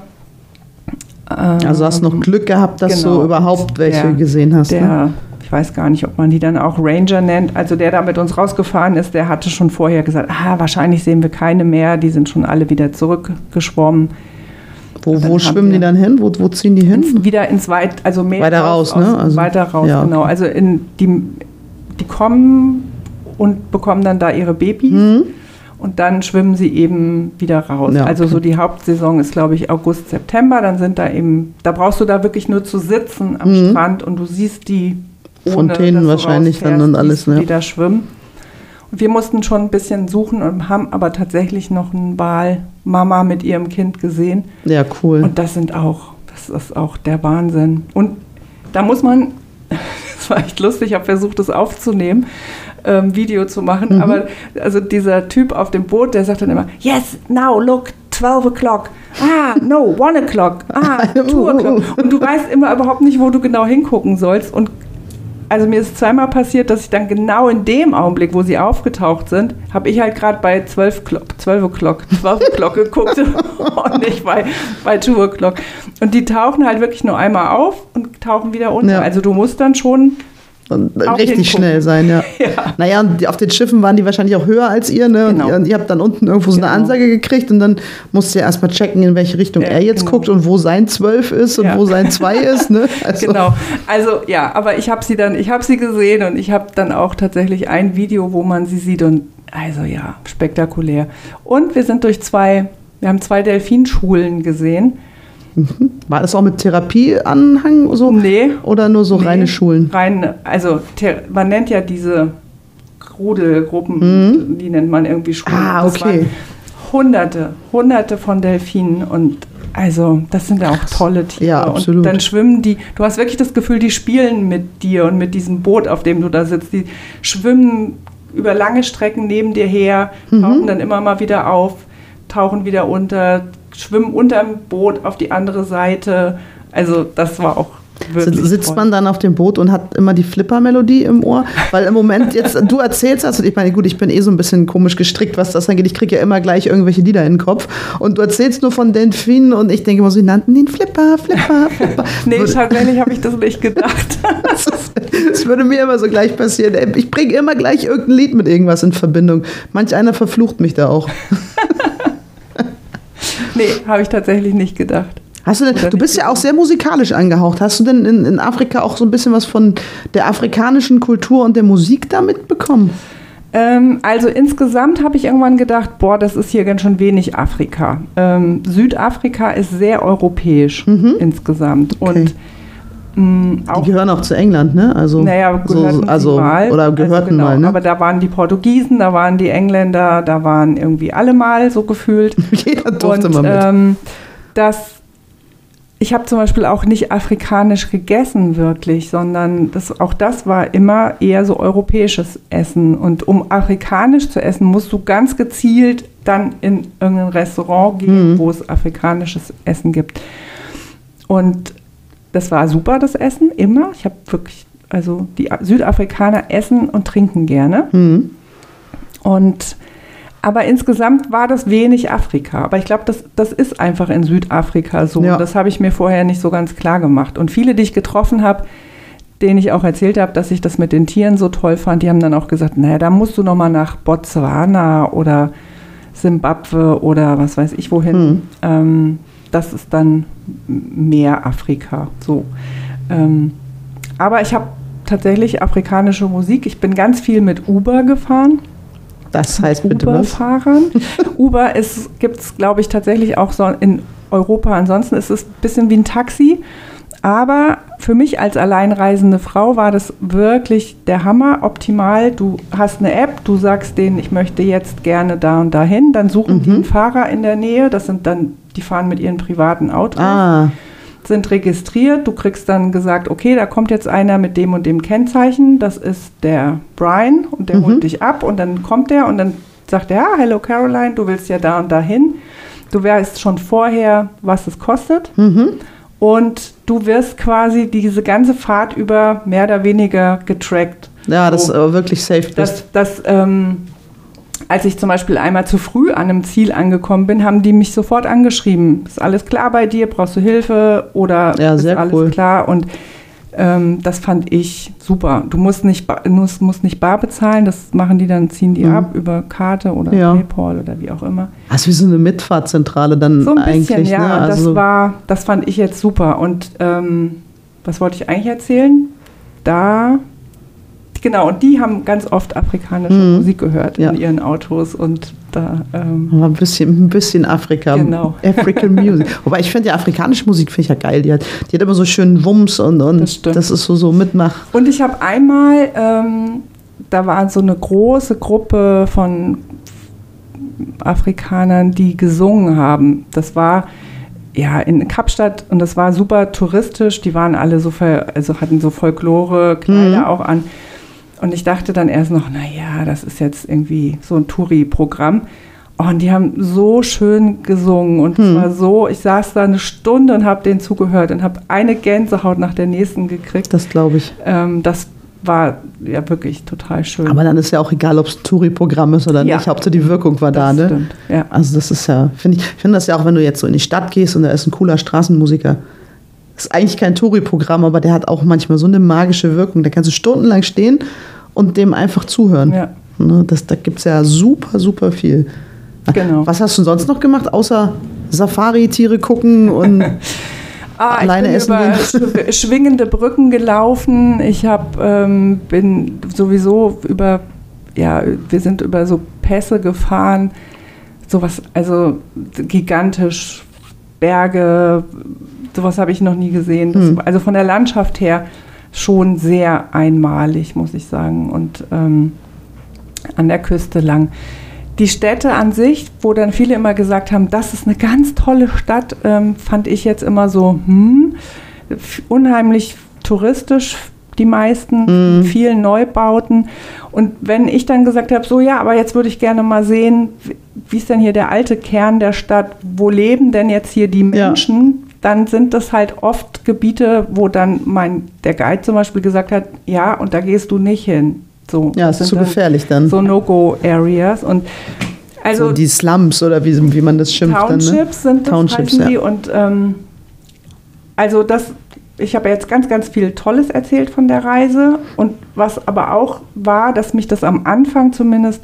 Also hast du noch Glück gehabt, dass du überhaupt welche gesehen hast. Ne? Ich weiß gar nicht, ob man die dann auch Ranger nennt. Also der da mit uns rausgefahren ist, der hatte schon vorher gesagt, wahrscheinlich sehen wir keine mehr, die sind schon alle wieder zurückgeschwommen. Wo schwimmen die dann hin? Wo ziehen die hin? Wieder ins Meer weiter raus, ne? Also, weiter raus, ja, genau. Also die kommen und bekommen dann da ihre Babys. Und dann schwimmen sie eben wieder raus. Ja, okay. Also so die Hauptsaison ist, glaube ich, August, September. Dann sind da brauchst du da wirklich nur zu sitzen am Strand und du siehst die Fontänen wahrscheinlich dann und alles, ne? Die da schwimmen. Und wir mussten schon ein bisschen suchen und haben aber tatsächlich noch einen Walmama mit ihrem Kind gesehen. Ja, cool. Und das ist auch der Wahnsinn. Und da muss man, das war echt lustig, ich habe versucht, das aufzunehmen, Video zu machen, aber also dieser Typ auf dem Boot, der sagt dann immer, yes, now, look, 12 o'clock. No, 1 o'clock. 2 o'clock. Und du weißt immer überhaupt nicht, wo du genau hingucken sollst. Und also mir ist zweimal passiert, dass ich dann genau in dem Augenblick, wo sie aufgetaucht sind, habe ich halt gerade bei 12 o'clock geguckt und nicht bei 2 o'clock. Und die tauchen halt wirklich nur einmal auf und tauchen wieder unter. Ja. Also du musst dann schon richtig schnell sein, ja. Naja, und auf den Schiffen waren die wahrscheinlich auch höher als ihr, ne? Genau. Und ihr habt dann unten irgendwo so eine Ansage gekriegt und dann musst du ja erstmal checken, in welche Richtung er jetzt guckt und wo sein 12 ist und wo sein 2 ist, ne? Also. Genau. Also ja, aber ich habe sie gesehen und ich habe dann auch tatsächlich ein Video, wo man sie sieht und also ja, spektakulär. Und wir haben 2 Delfinschulen gesehen. War das auch mit Therapieanhang so? Nee. Oder nur so reine Schulen? Also man nennt ja diese Rudelgruppen, die nennt man irgendwie Schulen. Okay. Hunderte von Delfinen und also das sind ja auch tolle Tiere. Ja, absolut. Und dann schwimmen die, du hast wirklich das Gefühl, die spielen mit dir und mit diesem Boot, auf dem du da sitzt. Die schwimmen über lange Strecken neben dir her, tauchen dann immer mal wieder auf, tauchen wieder unter, schwimmen unterm Boot auf die andere Seite. Also das war auch wirklich Sitzt man dann auf dem Boot und hat immer die Flipper-Melodie im Ohr? Weil im Moment jetzt, du erzählst das, und ich meine, gut, ich bin so ein bisschen komisch gestrickt, was das angeht. Ich kriege ja immer gleich irgendwelche Lieder in den Kopf. Und du erzählst nur von Delfinen und ich denke immer, sie nannten den Flipper. Nee, tatsächlich habe ich das nicht gedacht. Das würde mir immer so gleich passieren. Ich bringe immer gleich irgendein Lied mit irgendwas in Verbindung. Manch einer verflucht mich da auch. Nee, habe ich tatsächlich nicht gedacht. Du bist ja auch sehr musikalisch angehaucht. Hast du denn in Afrika auch so ein bisschen was von der afrikanischen Kultur und der Musik da mitbekommen? Also insgesamt habe ich irgendwann gedacht, das ist hier ganz schön wenig Afrika. Südafrika ist sehr europäisch insgesamt. Okay. Und die gehören auch zu England, ne? Also, gehörten mal, ne? Aber da waren die Portugiesen, da waren die Engländer, da waren irgendwie alle mal so gefühlt. Jeder durfte mal mit. Ich habe zum Beispiel auch nicht afrikanisch gegessen wirklich, sondern auch das war immer eher so europäisches Essen. Und um afrikanisch zu essen, musst du ganz gezielt dann in irgendein Restaurant gehen, wo es afrikanisches Essen gibt. Und das war super, das Essen, immer. Ich habe wirklich, also die Südafrikaner essen und trinken gerne. Aber insgesamt war das wenig Afrika. Aber ich glaube, das ist einfach in Südafrika so. Ja. Das habe ich mir vorher nicht so ganz klar gemacht. Und viele, die ich getroffen habe, denen ich auch erzählt habe, dass ich das mit den Tieren so toll fand, die haben dann auch gesagt, naja, da musst du noch mal nach Botswana oder Simbabwe oder was weiß ich wohin. Das ist dann mehr Afrika. So. Aber ich habe tatsächlich afrikanische Musik. Ich bin ganz viel mit Uber gefahren. Das heißt bitte Uber-Fahrern. Uber gibt es, glaube ich, tatsächlich auch so in Europa ansonsten ist es ein bisschen wie ein Taxi. Aber für mich als alleinreisende Frau war das wirklich der Hammer, optimal. Du hast eine App, du sagst denen, ich möchte jetzt gerne da und dahin. Dann suchen die einen Fahrer in der Nähe. Das sind dann, die fahren mit ihren privaten Autos, sind registriert. Du kriegst dann gesagt, okay, da kommt jetzt einer mit dem und dem Kennzeichen. Das ist der Brian und der holt dich ab. Und dann kommt der und dann sagt er, ja, hello Caroline, du willst ja da und dahin. Du weißt schon vorher, was es kostet. Und du wirst quasi diese ganze Fahrt über mehr oder weniger getrackt. Ja, dass du wirklich safe bist. Als ich zum Beispiel einmal zu früh an einem Ziel angekommen bin, haben die mich sofort angeschrieben. Ist alles klar bei dir? Brauchst du Hilfe? Oder ist alles klar? Und das fand ich super. Du musst nicht bar bezahlen, das machen die dann, ziehen die ab über Karte oder PayPal oder wie auch immer. Das ist wie so eine Mitfahrzentrale dann so ein eigentlich. Bisschen, ja. Ne? Also Das fand ich jetzt super. Und was wollte ich eigentlich erzählen? Genau, und die haben ganz oft afrikanische Musik gehört in ihren Autos und da ein bisschen Afrika, genau. African Music. Wobei ich finde, die afrikanische Musik finde ich ja geil. Die hat immer so schönen Wumms und das ist so Mitmach. Und ich habe einmal, da war so eine große Gruppe von Afrikanern, die gesungen haben. Das war in Kapstadt und das war super touristisch. Die waren alle hatten so Folklore-Kleider auch an. Und ich dachte dann erst noch, das ist jetzt irgendwie so ein Touri-Programm. Und die haben so schön gesungen. Und es war so, ich saß da eine Stunde und habe denen zugehört und habe eine Gänsehaut nach der nächsten gekriegt. Das glaube ich. Das war ja wirklich total schön. Aber dann ist ja auch egal, ob es ein Touri-Programm ist oder nicht. Hauptsache die Wirkung war da, ne? Stimmt, ja. Also das ist ja, finde das ja auch, wenn du jetzt so in die Stadt gehst und da ist ein cooler Straßenmusiker. Das ist eigentlich kein Touri-Programm, aber der hat auch manchmal so eine magische Wirkung. Da kannst du stundenlang stehen und dem einfach zuhören. Ja. Ne, da gibt es ja super, super viel. Genau. Was hast du sonst noch gemacht, außer Safari-Tiere gucken und alleine essen gehen? Ich bin über schwingende Brücken gelaufen. Ich bin sowieso wir sind über so Pässe gefahren. Sowas, also gigantisch, Berge, sowas habe ich noch nie gesehen. Also von der Landschaft her schon sehr einmalig, muss ich sagen. Und an der Küste lang. Die Städte an sich, wo dann viele immer gesagt haben, das ist eine ganz tolle Stadt, fand ich jetzt immer so, unheimlich touristisch, die meisten, vielen Neubauten. Und wenn ich dann gesagt habe, aber jetzt würde ich gerne mal sehen, wie ist denn hier der alte Kern der Stadt, wo leben denn jetzt hier die Menschen? Dann sind das halt oft Gebiete, wo dann der Guide zum Beispiel gesagt hat, und da gehst du nicht hin. So, das ist zu gefährlich dann. So No-Go-Areas. Und also so die Slums oder wie man das schimpft. Townships dann, ne? sind das, heißen die. Und ich habe jetzt ganz, ganz viel Tolles erzählt von der Reise. Und was aber auch war, dass mich das am Anfang zumindest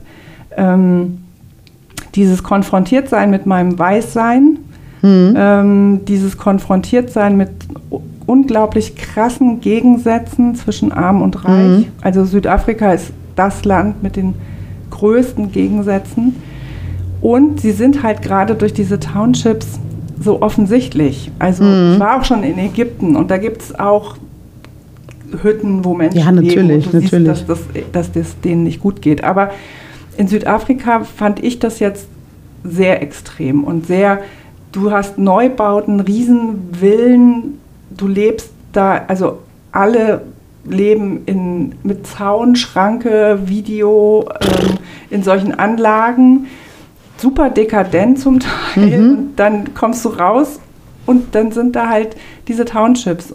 dieses Konfrontiertsein mit meinem Weißsein, dieses Konfrontiertsein mit unglaublich krassen Gegensätzen zwischen Arm und Reich. Also Südafrika ist das Land mit den größten Gegensätzen. Und sie sind halt gerade durch diese Townships so offensichtlich. Also ich war auch schon in Ägypten und da gibt es auch Hütten, wo Menschen leben und du siehst, dass das denen nicht gut geht. Aber in Südafrika fand ich das jetzt sehr extrem und du hast Neubauten, Riesenvillen, du lebst da, also alle leben mit Zaun, Schranke, Video, in solchen Anlagen, super dekadent zum Teil. Und dann kommst du raus und dann sind da halt diese Townships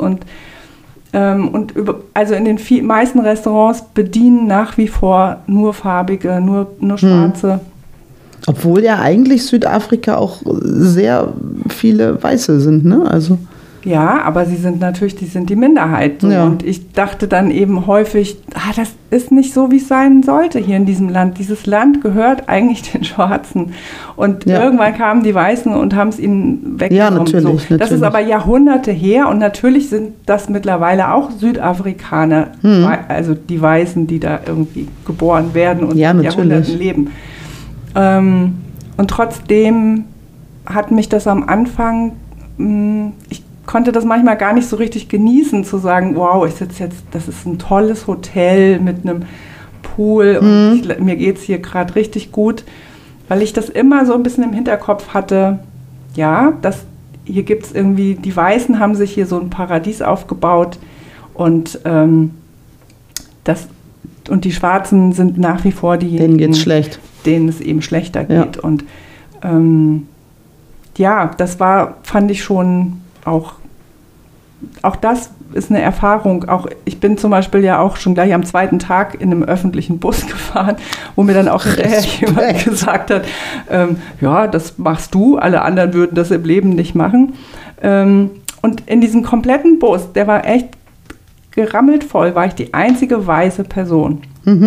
also in den meisten Restaurants bedienen nach wie vor nur Farbige, nur Schwarze. Obwohl ja eigentlich Südafrika auch sehr viele Weiße sind, ne? Also ja, aber die sind die Minderheit. So. Ja. Und ich dachte dann eben häufig, das ist nicht so, wie es sein sollte hier in diesem Land. Dieses Land gehört eigentlich den Schwarzen. Und irgendwann kamen die Weißen und haben es ihnen weggenommen. Ja, natürlich. Das ist aber Jahrhunderte her und natürlich sind das mittlerweile auch Südafrikaner, also die Weißen, die da irgendwie geboren werden und in Jahrhunderten leben. Und trotzdem hat mich das am Anfang, ich konnte das manchmal gar nicht so richtig genießen, zu sagen, wow, ich sitze jetzt, das ist ein tolles Hotel mit einem Pool und mir geht es hier gerade richtig gut, weil ich das immer so ein bisschen im Hinterkopf hatte, ja, hier gibt es irgendwie, die Weißen haben sich hier so ein Paradies aufgebaut und die Schwarzen sind nach wie vor diejenigen, denen geht's schlecht, denen es eben schlechter geht. Ja. Und das fand ich schon auch das ist eine Erfahrung. Auch ich bin zum Beispiel ja auch schon gleich am zweiten Tag in einem öffentlichen Bus gefahren, wo mir dann auch hinterher jemand gesagt hat, ja, das machst du, alle anderen würden das im Leben nicht machen. Und in diesem kompletten Bus, der war echt gerammelt voll, war ich die einzige weiße Person.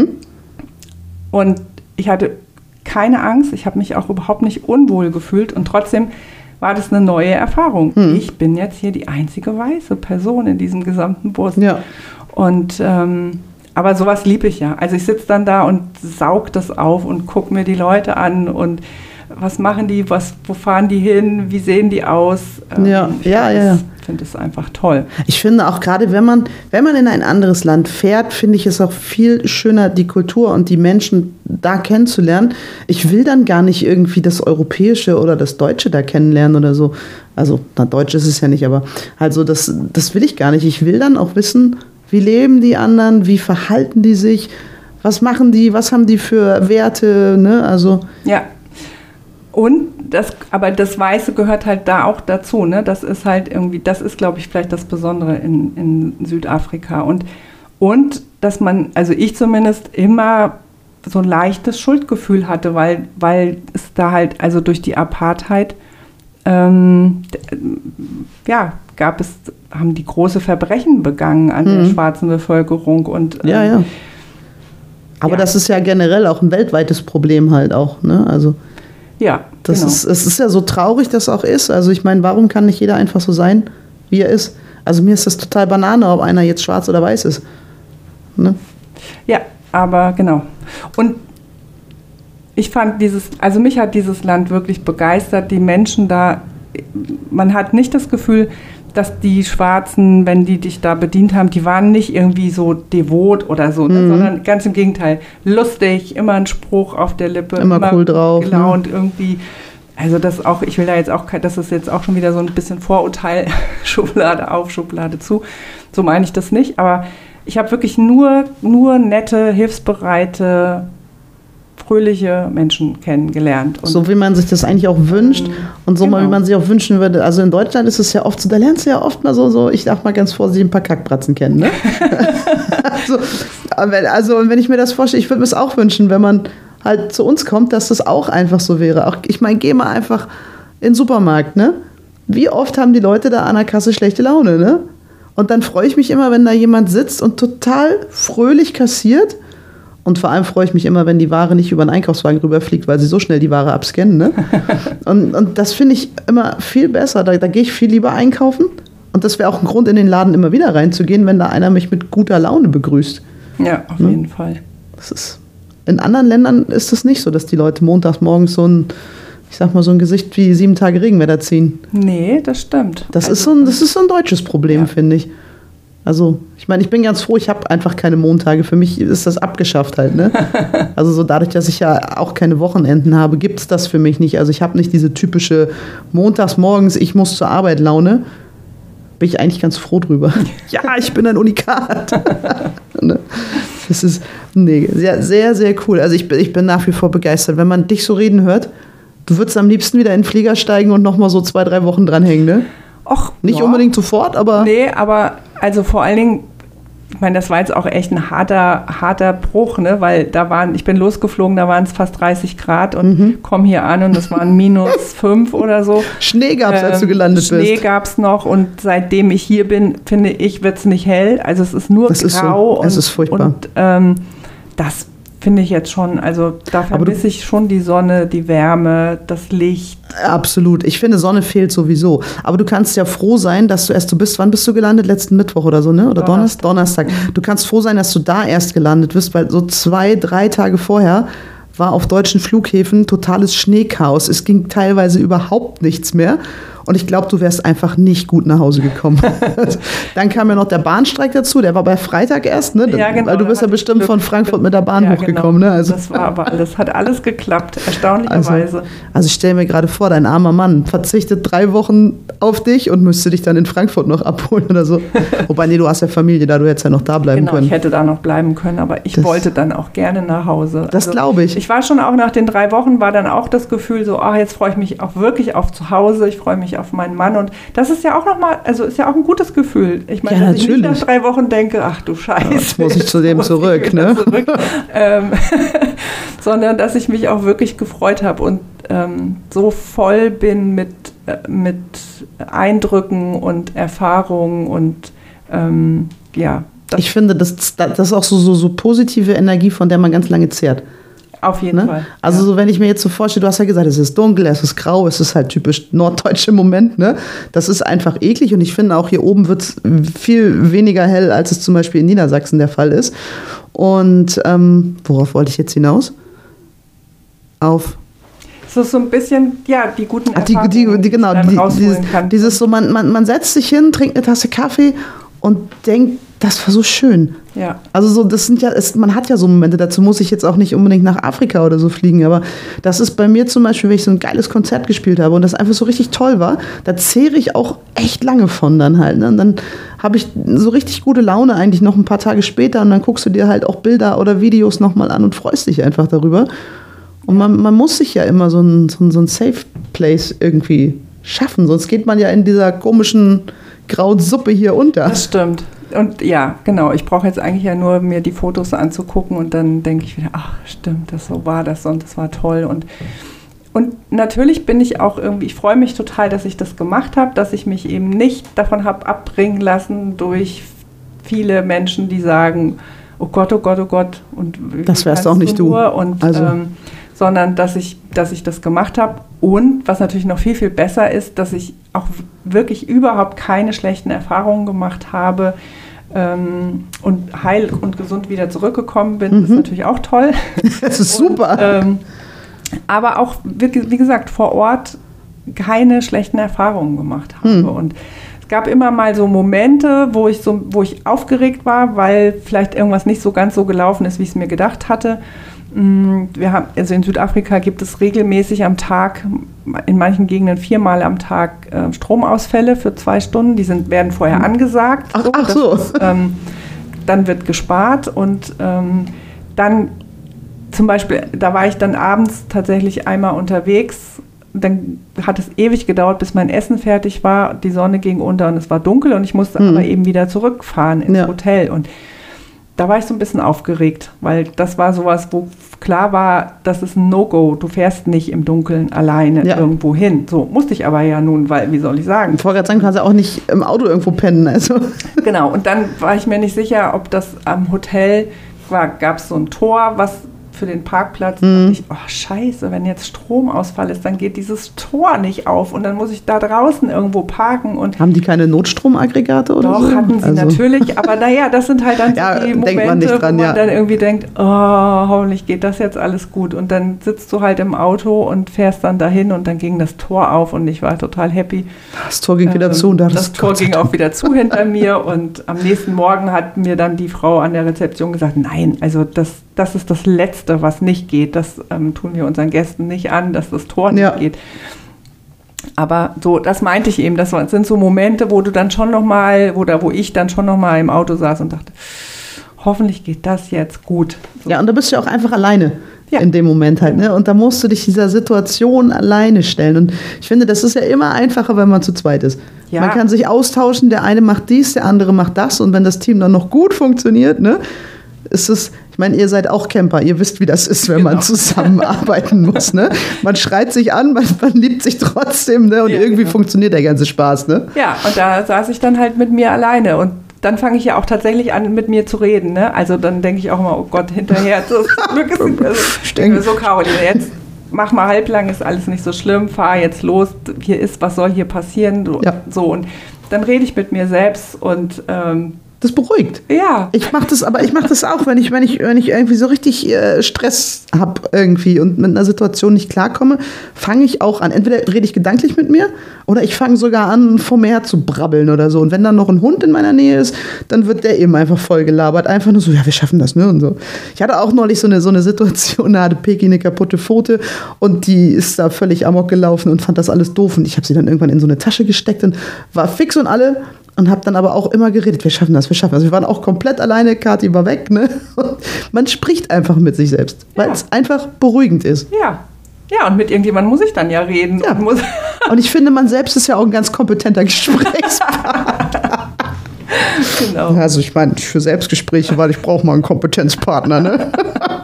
Und ich hatte keine Angst, ich habe mich auch überhaupt nicht unwohl gefühlt und trotzdem war das eine neue Erfahrung. Ich bin jetzt hier die einzige weiße Person in diesem gesamten Bus. Ja. Und aber sowas liebe ich ja. Also ich sitze dann da und saug das auf und gucke mir die Leute an und was machen die, wo fahren die hin, wie sehen die aus? Ich finde es einfach toll. Ich finde auch gerade, wenn man in ein anderes Land fährt, finde ich es auch viel schöner, die Kultur und die Menschen da kennenzulernen. Ich will dann gar nicht irgendwie das Europäische oder das Deutsche da kennenlernen oder so. Also, Deutsch ist es ja nicht, aber also das will ich gar nicht. Ich will dann auch wissen, wie leben die anderen, wie verhalten die sich, was machen die, was haben die für Werte, ne? Also ja. Und aber das Weiße gehört halt da auch dazu, ne? Das ist halt irgendwie, das ist, glaube ich, vielleicht das Besondere in Südafrika. Und dass man, also ich zumindest immer so ein leichtes Schuldgefühl hatte, weil es da halt, also durch die Apartheid, haben die große Verbrechen begangen an der schwarzen Bevölkerung. Und aber das ist ja generell auch ein weltweites Problem halt auch, ne? Also ja, es ist ja so traurig, dass es auch ist. Also ich meine, warum kann nicht jeder einfach so sein, wie er ist? Also mir ist das total Banane, ob einer jetzt schwarz oder weiß ist. Ne? Ja, aber genau. Und ich fand mich hat dieses Land wirklich begeistert. Die Menschen da, man hat nicht das Gefühl, dass die Schwarzen, wenn die dich da bedient haben, die waren nicht irgendwie so devot oder so, ne, sondern ganz im Gegenteil, lustig, immer ein Spruch auf der Lippe, immer cool drauf, gelaunt irgendwie. Also das auch, ich will da jetzt auch, das ist jetzt auch schon wieder so ein bisschen Vorurteil, Schublade auf, Schublade zu. So meine ich das nicht, aber ich habe wirklich nur nette, hilfsbereite, fröhliche Menschen kennengelernt. Und so wie man sich das eigentlich auch wünscht und so mal, wie man sich auch wünschen würde. Also in Deutschland ist es ja oft so, da lernst du ja oft mal so ich sag mal ganz vorsichtig, ein paar Kackbratzen kennen. Ne? Und wenn ich mir das vorstelle, ich würde mir es auch wünschen, wenn man halt zu uns kommt, dass das auch einfach so wäre. Auch, ich meine, geh mal einfach in den Supermarkt, ne? Wie oft haben die Leute da an der Kasse schlechte Laune, ne? Und dann freue ich mich immer, wenn da jemand sitzt und total fröhlich kassiert. Und vor allem freue ich mich immer, wenn die Ware nicht über den Einkaufswagen rüberfliegt, weil sie so schnell die Ware abscannen. Ne? Und das finde ich immer viel besser. Da gehe ich viel lieber einkaufen. Und das wäre auch ein Grund, in den Laden immer wieder reinzugehen, wenn da einer mich mit guter Laune begrüßt. Ja, auf jeden Fall. In anderen Ländern ist es nicht so, dass die Leute montags morgens so ein Gesicht wie 7 Tage Regenwetter ziehen. Nee, das stimmt. Das ist so ein deutsches Problem, finde ich. Also, ich meine, ich bin ganz froh, ich habe einfach keine Montage. Für mich ist das abgeschafft halt, ne? Also so dadurch, dass ich ja auch keine Wochenenden habe, gibt es das für mich nicht. Also ich habe nicht diese typische montags-morgens, ich muss zur Arbeit Laune. Bin ich eigentlich ganz froh drüber. Ja, ich bin ein Unikat. Das ist, sehr, sehr, sehr cool. Also ich bin nach wie vor begeistert. Wenn man dich so reden hört, du würdest am liebsten wieder in den Flieger steigen und nochmal so 2-3 Wochen dranhängen, ne? Och, nicht unbedingt sofort, aber... Nee, aber also vor allen Dingen, ich meine, das war jetzt auch echt ein harter Bruch, ne? Weil ich bin losgeflogen, da waren es fast 30 Grad und komme hier an und es waren -5 oder so. Schnee gab es, als du gelandet bist. Schnee gab es noch und seitdem ich hier bin, finde ich, wird es nicht hell. Also es ist nur grau. Es ist furchtbar. Und das finde ich jetzt schon, also da vermisse ich schon die Sonne, die Wärme, das Licht. Absolut. Ich finde, Sonne fehlt sowieso. Aber du kannst ja froh sein, dass du wann bist du gelandet? Letzten Mittwoch oder so, ne? Oder Donnerstag. Du kannst froh sein, dass du da erst gelandet bist, weil so 2-3 Tage vorher war auf deutschen Flughäfen totales Schneechaos. Es ging teilweise überhaupt nichts mehr. Und ich glaube, du wärst einfach nicht gut nach Hause gekommen. Dann kam ja noch der Bahnstreik dazu, der war bei Freitag erst, ne? Ja, genau. Weil du bist ja bestimmt von Frankfurt mit der Bahn hochgekommen, genau. ne? Also, das war aber alles, hat alles geklappt, erstaunlicherweise. Also ich stelle mir gerade vor, dein armer Mann verzichtet 3 Wochen auf dich und müsste dich dann in Frankfurt noch abholen oder so. Wobei, nee, du hast ja Familie da, du hättest ja noch da bleiben können. Ich hätte da noch bleiben können, aber ich wollte dann auch gerne nach Hause. Das glaube ich. Ich war schon auch nach den 3 Wochen, war dann auch das Gefühl so, jetzt freue ich mich auch wirklich auf zu Hause, ich freue mich auf meinen Mann und das ist ja auch nochmal, also ist ja auch ein gutes Gefühl. Ich meine, dass ich nicht nach 3 Wochen denke, ach du Scheiße. Ja, jetzt muss ich zu dem zurück, ne? Sondern dass ich mich auch wirklich gefreut habe und so voll bin mit Eindrücken und Erfahrungen und ich finde, das ist auch so positive Energie, von der man ganz lange zehrt. Auf jeden Fall. Also so, wenn ich mir jetzt so vorstelle, du hast ja gesagt, es ist dunkel, es ist grau, es ist halt typisch norddeutsch im Moment, ne? Das ist einfach eklig und ich finde auch hier oben wird es viel weniger hell, als es zum Beispiel in Niedersachsen der Fall ist. Und worauf wollte ich jetzt hinaus? Es ist so ein bisschen, die guten Erfahrungen, dieses so, man setzt sich hin, trinkt eine Tasse Kaffee und denkt, das war so schön. Ja. Also so, das sind man hat ja so Momente, dazu muss ich jetzt auch nicht unbedingt nach Afrika oder so fliegen, aber das ist bei mir zum Beispiel, wenn ich so ein geiles Konzert gespielt habe und das einfach so richtig toll war, da zehre ich auch echt lange von dann halt. Ne? Und dann habe ich so richtig gute Laune eigentlich noch ein paar Tage später und dann guckst du dir halt auch Bilder oder Videos nochmal an und freust dich einfach darüber. Und man muss sich ja immer so ein Safe Place irgendwie schaffen, sonst geht man ja in dieser komischen grauen Suppe hier unter. Das stimmt. Und ja, genau, ich brauche jetzt eigentlich ja nur mir die Fotos anzugucken und dann denke ich wieder, ach stimmt, so war das und das war toll. Und natürlich bin ich auch irgendwie, ich freue mich total, dass ich das gemacht habe, dass ich mich eben nicht davon habe abbringen lassen durch viele Menschen, die sagen, oh Gott, oh Gott, oh Gott. Und das wärst auch nicht du. Und, sondern dass ich das gemacht habe. Und was natürlich noch viel, viel besser ist, dass ich auch wirklich überhaupt keine schlechten Erfahrungen gemacht habe und heil und gesund wieder zurückgekommen bin. Das ist natürlich auch toll. Das ist super. Aber auch, wie gesagt, vor Ort keine schlechten Erfahrungen gemacht habe. Und es gab immer mal so Momente, wo ich aufgeregt war, weil vielleicht irgendwas nicht so ganz so gelaufen ist, wie ich es mir gedacht hatte. Also in Südafrika gibt es regelmäßig am Tag, in manchen Gegenden 4-mal am Tag Stromausfälle für 2 Stunden. Die werden vorher angesagt. Ach so. Dann wird gespart und dann zum Beispiel, da war ich dann abends tatsächlich einmal unterwegs. Dann hat es ewig gedauert, bis mein Essen fertig war. Die Sonne ging unter und es war dunkel und ich musste aber eben wieder zurückfahren ins Hotel. Und da war ich so ein bisschen aufgeregt, weil das war sowas, wo klar war, das ist ein No-Go. Du fährst nicht im Dunkeln alleine irgendwo hin. So musste ich aber ja nun, weil, wie soll ich sagen? Ich wollte gerade sagen, du kannst ja auch nicht im Auto irgendwo pennen. Also. Genau, und dann war ich mir nicht sicher, ob das am Hotel war, gab es so ein Tor, was für den Parkplatz, dachte ich, oh scheiße, wenn jetzt Stromausfall ist, dann geht dieses Tor nicht auf und dann muss ich da draußen irgendwo parken. Und haben die keine Notstromaggregate oder so? Doch, hatten sie natürlich, aber naja, das sind halt dann so die Momente, wo man dann irgendwie denkt, oh, hoffentlich geht das jetzt alles gut. Und dann sitzt du halt im Auto und fährst dann dahin und dann ging das Tor auf und ich war total happy. Das Tor ging wieder zu. Und das Tor ging auch wieder zu hinter mir und am nächsten Morgen hat mir dann die Frau an der Rezeption gesagt, nein, also das ist das Letzte, was nicht geht. Das tun wir unseren Gästen nicht an, dass das Tor nicht geht. Aber so, das meinte ich eben, das sind so Momente, wo du dann schon nochmal, wo ich dann schon nochmal im Auto saß und dachte, hoffentlich geht das jetzt gut. So. Ja, und da bist du ja auch einfach alleine in dem Moment halt. Ne? Und da musst du dich dieser Situation alleine stellen. Und ich finde, das ist ja immer einfacher, wenn man zu zweit ist. Ja. Man kann sich austauschen, der eine macht dies, der andere macht das. Und wenn das Team dann noch gut funktioniert, ne, ist es, ich meine, ihr seid auch Camper, ihr wisst, wie das ist, wenn man zusammenarbeiten muss. Ne? Man schreit sich an, man liebt sich trotzdem, ne? Und irgendwie funktioniert der ganze Spaß. Ne? Ja, und da saß ich dann halt mit mir alleine und dann fange ich ja auch tatsächlich an, mit mir zu reden. Ne? Also dann denke ich auch immer, oh Gott, hinterher, so Caroline, jetzt mach mal halblang, ist alles nicht so schlimm, fahr jetzt los, hier ist, was soll hier passieren? So, und dann rede ich mit mir selbst und Das beruhigt. Ja. Ich mache das auch, wenn ich irgendwie so richtig Stress habe irgendwie und mit einer Situation nicht klarkomme, fange ich auch an. Entweder rede ich gedanklich mit mir oder ich fange sogar an, vor mir her zu brabbeln oder so. Und wenn dann noch ein Hund in meiner Nähe ist, dann wird der eben einfach voll gelabert. Einfach nur so, ja, wir schaffen das, ne? Und so. Ich hatte auch neulich so eine Situation, da hatte Peki eine kaputte Pfote und die ist da völlig amok gelaufen und fand das alles doof. Und ich habe sie dann irgendwann in so eine Tasche gesteckt und war fix und alle. Und habe dann aber auch immer geredet, wir schaffen das. Also wir waren auch komplett alleine, Kathi war weg. Ne? Und man spricht einfach mit sich selbst, weil es einfach beruhigend ist. Ja. Ja, und mit irgendjemandem muss ich dann ja reden. Ja. Und ich finde, man selbst ist ja auch ein ganz kompetenter Gesprächspartner. Genau. Also ich meine, für Selbstgespräche, weil ich brauche mal einen Kompetenzpartner. Ne?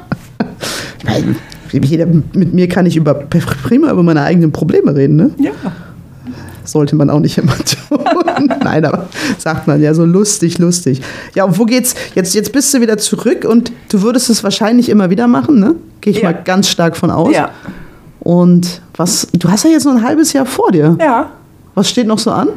Ich meine, mit mir kann ich prima über meine eigenen Probleme reden. Ne? Ja. Sollte man auch nicht immer tun. Nein, aber sagt man ja so lustig. Ja, und wo geht's? Jetzt bist du wieder zurück und du würdest es wahrscheinlich immer wieder machen, ne? Gehe ich mal ganz stark von aus. Ja. Und du hast ja jetzt noch ein halbes Jahr vor dir. Ja. Was steht noch so an?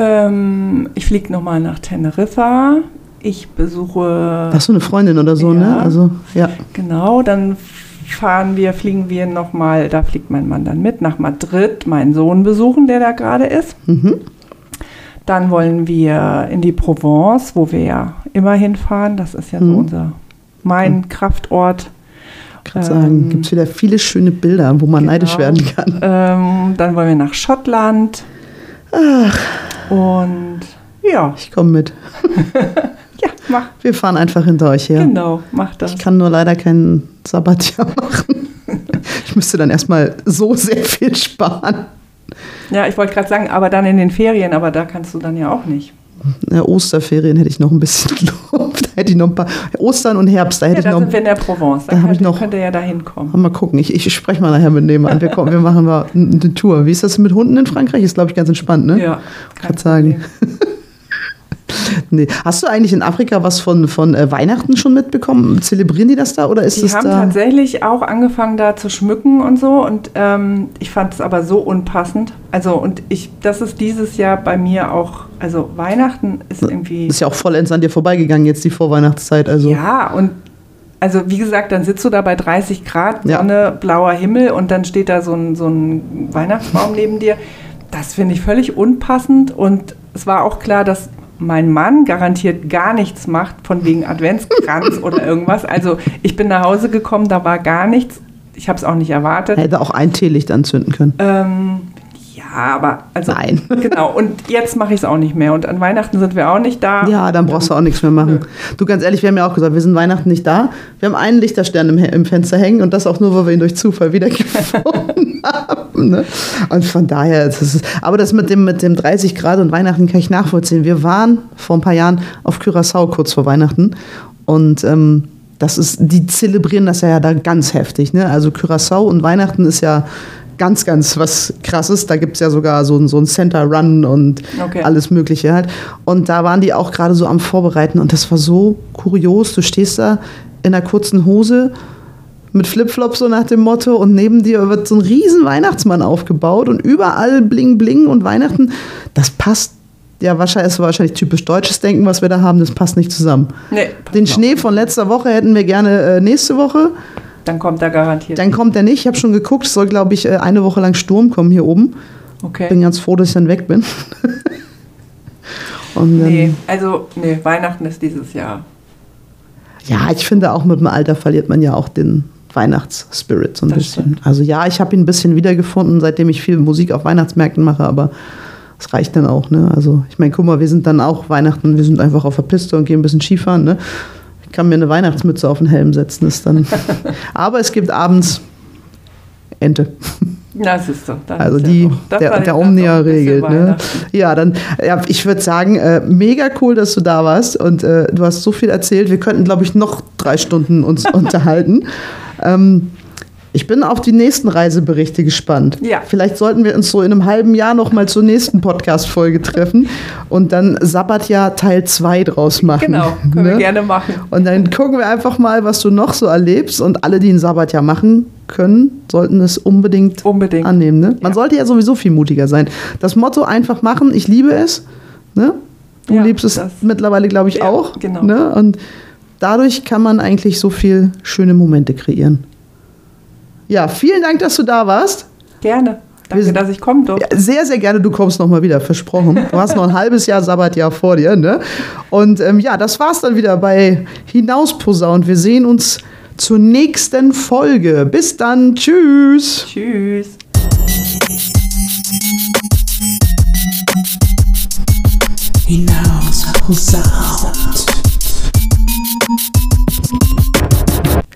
Ich fliege nochmal nach Teneriffa. Ich besuche... Hast du eine Freundin oder so, ne? Also, ja. Genau, dann fliegen wir nochmal, da fliegt mein Mann dann mit, nach Madrid, meinen Sohn besuchen, der da gerade ist. Mhm. Dann wollen wir in die Provence, wo wir ja immer hinfahren. Das ist ja so mein Kraftort. Ich kann sagen, gibt es wieder viele schöne Bilder, wo man neidisch werden kann. Dann wollen wir nach Schottland. Ach. Und ja. Ich komme mit. Ja, mach. Wir fahren einfach hinter euch her. Genau, mach das. Ich kann nur leider kein Sabbatjahr machen. Ich müsste dann erstmal so sehr viel sparen. Ja, ich wollte gerade sagen, aber dann in den Ferien, aber da kannst du dann ja auch nicht. Ja, Osterferien hätte ich noch ein bisschen Luft. Da hätte ich noch ein paar. Ostern und Herbst, da hätte ich noch. Sind wir in der Provence. Da könnt ihr ja da hinkommen. Mal gucken. Ich spreche mal nachher mit dem an. Wir machen mal eine Tour. Wie ist das mit Hunden in Frankreich? Ist, glaube ich, ganz entspannt, ne? Ja. Kann sagen. Nee. Hast du eigentlich in Afrika was von Weihnachten schon mitbekommen? Zelebrieren die das da oder ist die das da? Die haben tatsächlich auch angefangen da zu schmücken und so und ich fand es aber so unpassend. Also das ist dieses Jahr bei mir auch, also Weihnachten ist irgendwie... Ist ja auch vollends an dir vorbeigegangen jetzt die Vorweihnachtszeit. Also. Ja, und also wie gesagt, dann sitzt du da bei 30 Grad, Sonne, blauer Himmel und dann steht da so ein Weihnachtsbaum neben dir. Das finde ich völlig unpassend und es war auch klar, dass mein Mann garantiert gar nichts macht, von wegen Adventskranz oder irgendwas. Also ich bin nach Hause gekommen, da war gar nichts. Ich habe es auch nicht erwartet. Hätte auch ein Teelicht anzünden können. Ja, aber also nein. Genau. Und jetzt mache ich es auch nicht mehr. Und an Weihnachten sind wir auch nicht da. Ja, dann brauchst du auch nichts mehr machen. Du, ganz ehrlich, wir haben ja auch gesagt, wir sind Weihnachten nicht da. Wir haben einen Lichterstern im Fenster hängen und das auch nur, weil wir ihn durch Zufall wiedergefunden haben. Ne? Und von daher, aber das mit dem 30 Grad und Weihnachten kann ich nachvollziehen. Wir waren vor ein paar Jahren auf Curaçao kurz vor Weihnachten und die zelebrieren das ja da ganz heftig. Ne? Also Curaçao und Weihnachten ist ja ganz, ganz was Krasses. Da gibt es ja sogar so ein Center Run und alles Mögliche halt. Und da waren die auch gerade so am Vorbereiten und das war so kurios. Du stehst da in einer kurzen Hose mit Flipflops so nach dem Motto und neben dir wird so ein riesen Weihnachtsmann aufgebaut und überall Bling Bling und Weihnachten. Das passt ja wahrscheinlich typisch deutsches Denken, was wir da haben, das passt nicht zusammen. Nee, den Schnee von letzter Woche hätten wir gerne nächste Woche. Dann kommt er garantiert. Dann kommt er nicht. Ich habe schon geguckt, es soll, glaube ich, eine Woche lang Sturm kommen hier oben. Okay. Bin ganz froh, dass ich dann weg bin. Und, Weihnachten ist dieses Jahr. Ja, ich finde auch mit dem Alter verliert man ja auch den Weihnachtsspirit so ein bisschen. Stimmt. Also ja, ich habe ihn ein bisschen wiedergefunden, seitdem ich viel Musik auf Weihnachtsmärkten mache, aber das reicht dann auch. Ne? Also ich meine, guck mal, wir sind dann auch Weihnachten, wir sind einfach auf der Piste und gehen ein bisschen Skifahren, ne? Ich kann mir eine Weihnachtsmütze auf den Helm setzen. Ist dann aber es gibt abends Ente. Das ist so. Also der Omnia regelt. Ne? Ja, ich würde sagen, mega cool, dass du da warst und du hast so viel erzählt. Wir könnten, glaube ich, noch 3 Stunden uns unterhalten. Ich bin auf die nächsten Reiseberichte gespannt. Ja. Vielleicht sollten wir uns so in einem halben Jahr noch mal zur nächsten Podcast-Folge treffen und dann Sabbatjahr Teil 2 draus machen. Genau, können wir gerne machen. Und dann gucken wir einfach mal, was du noch so erlebst. Und alle, die ein Sabbatjahr machen können, sollten es unbedingt annehmen. Ne? Man sollte ja sowieso viel mutiger sein. Das Motto einfach machen, ich liebe es. Ne? Du liebst es mittlerweile, glaube ich, auch. Genau. Ne? Und dadurch kann man eigentlich so viel schöne Momente kreieren. Ja, vielen Dank, dass du da warst. Gerne. Danke, dass ich kommen durfte. Ja, sehr, sehr gerne. Du kommst noch mal wieder, versprochen. Du hast noch ein halbes Jahr Sabbatjahr vor dir. Ne? Und ja, das war's dann wieder bei Hinausposaunt. Wir sehen uns zur nächsten Folge. Bis dann. Tschüss. Tschüss. Hinausposaunt.